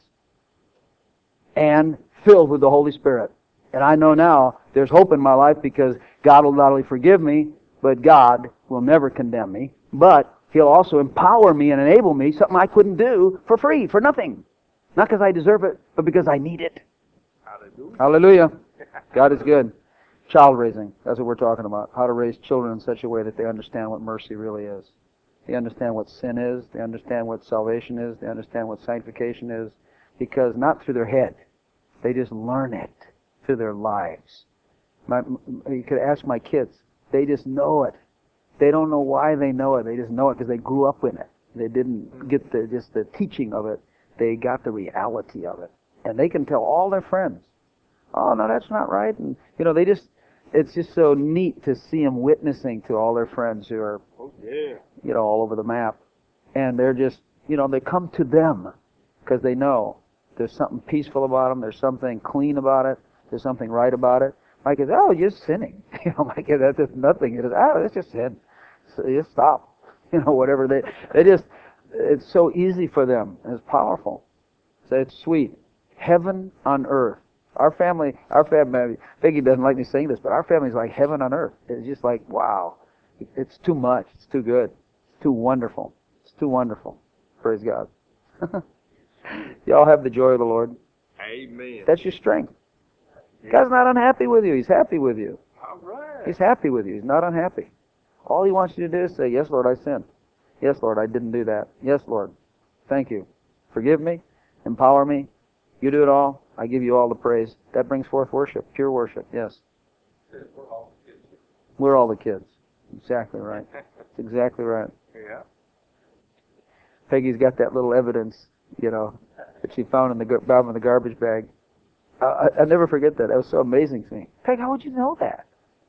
and filled with the Holy Spirit. And I know now there's hope in my life because God will not only forgive me, but God will never condemn me. But He'll also empower me and enable me, something I couldn't do for free, for nothing. Not because I deserve it, but because I need it. Hallelujah. Hallelujah. God is good. Child raising, that's what we're talking about. How to raise children in such a way that they understand what mercy really is. They understand what sin is. They understand what salvation is. They understand what sanctification is. Because not through their head. They just learn it through their lives. My, you could ask my kids. They just know it. They don't know why they know it. They just know it because they grew up in it. They didn't get the, just the teaching of it. They got the reality of it. And they can tell all their friends, oh, no, that's not right. And, you know, they just, it's just so neat to see them witnessing to all their friends who are, oh, yeah. you know, all over the map. And they're just, you know, they come to them because they know there's something peaceful about them. There's something clean about it. There's something right about it. Mike says, oh, you're sinning. You know, Mike says, that's just nothing. It is, oh, it's just sin. So you just stop. You know, whatever. They, they just, it's so easy for them. It's powerful. So it's sweet. Heaven on earth. Our family, our family, Peggy doesn't like me saying this, but our family's like heaven on earth. It's just like, wow. It's too much. It's too good. It's too wonderful. It's too wonderful. Praise God. Y'all have the joy of the Lord. Amen. That's your strength. God's not unhappy with you. He's happy with you. All right. He's happy with you. He's not unhappy. All He wants you to do is say, yes, Lord, I sinned. Yes, Lord, I didn't do that. Yes, Lord. Thank you. Forgive me. Empower me. You do it all. I give you all the praise. That brings forth worship. Pure worship. Yes. We're all the kids. We're all the kids. Exactly right. That's exactly right. Yeah. Peggy's got that little evidence, you know, that she found in the gar- bottom of the garbage bag. I, I, I'll never forget that. That was so amazing to me. Peg, how would you know that?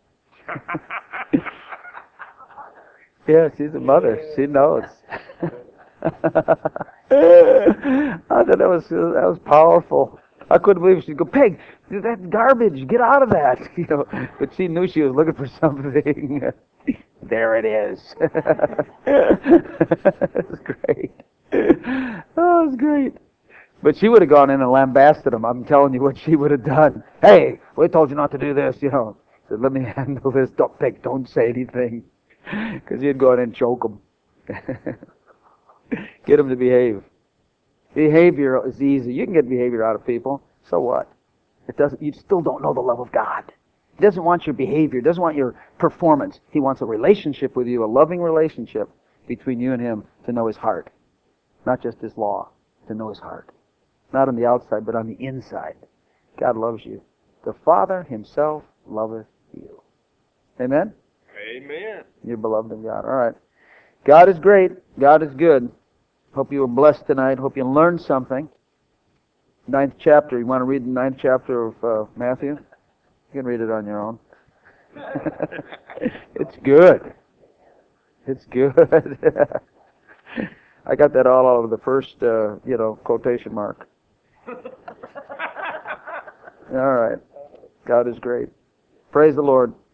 Yeah, she's a mother. She knows. I thought that was that was powerful. I couldn't believe it. She'd go, Peg, that's garbage. Get out of that. You know, but she knew she was looking for something. There it is. It was great. Oh, it was great. But she would have gone in and lambasted him. I'm telling you what she would have done. Hey, we told you not to do this, you know. Said, let me handle this. Don't, Peg, don't say anything. Because he'd go in and choke him. Get them to behave. Behavior is easy. You can get behavior out of people. So what? It doesn't. You still don't know the love of God. He doesn't want your behavior. He doesn't want your performance. He wants a relationship with you, a loving relationship between you and Him to know His heart. Not just His law, to know His heart. Not on the outside, but on the inside. God loves you. The Father Himself loveth you. Amen? Amen. You're beloved of God. All right. God is great. God is good. Hope you were blessed tonight. Hope you learned something. Ninth chapter. You want to read the ninth chapter of uh, Matthew? You can read it on your own. It's good. It's good. I got that all over the first, uh, you know, quotation mark. All right. God is great. Praise the Lord.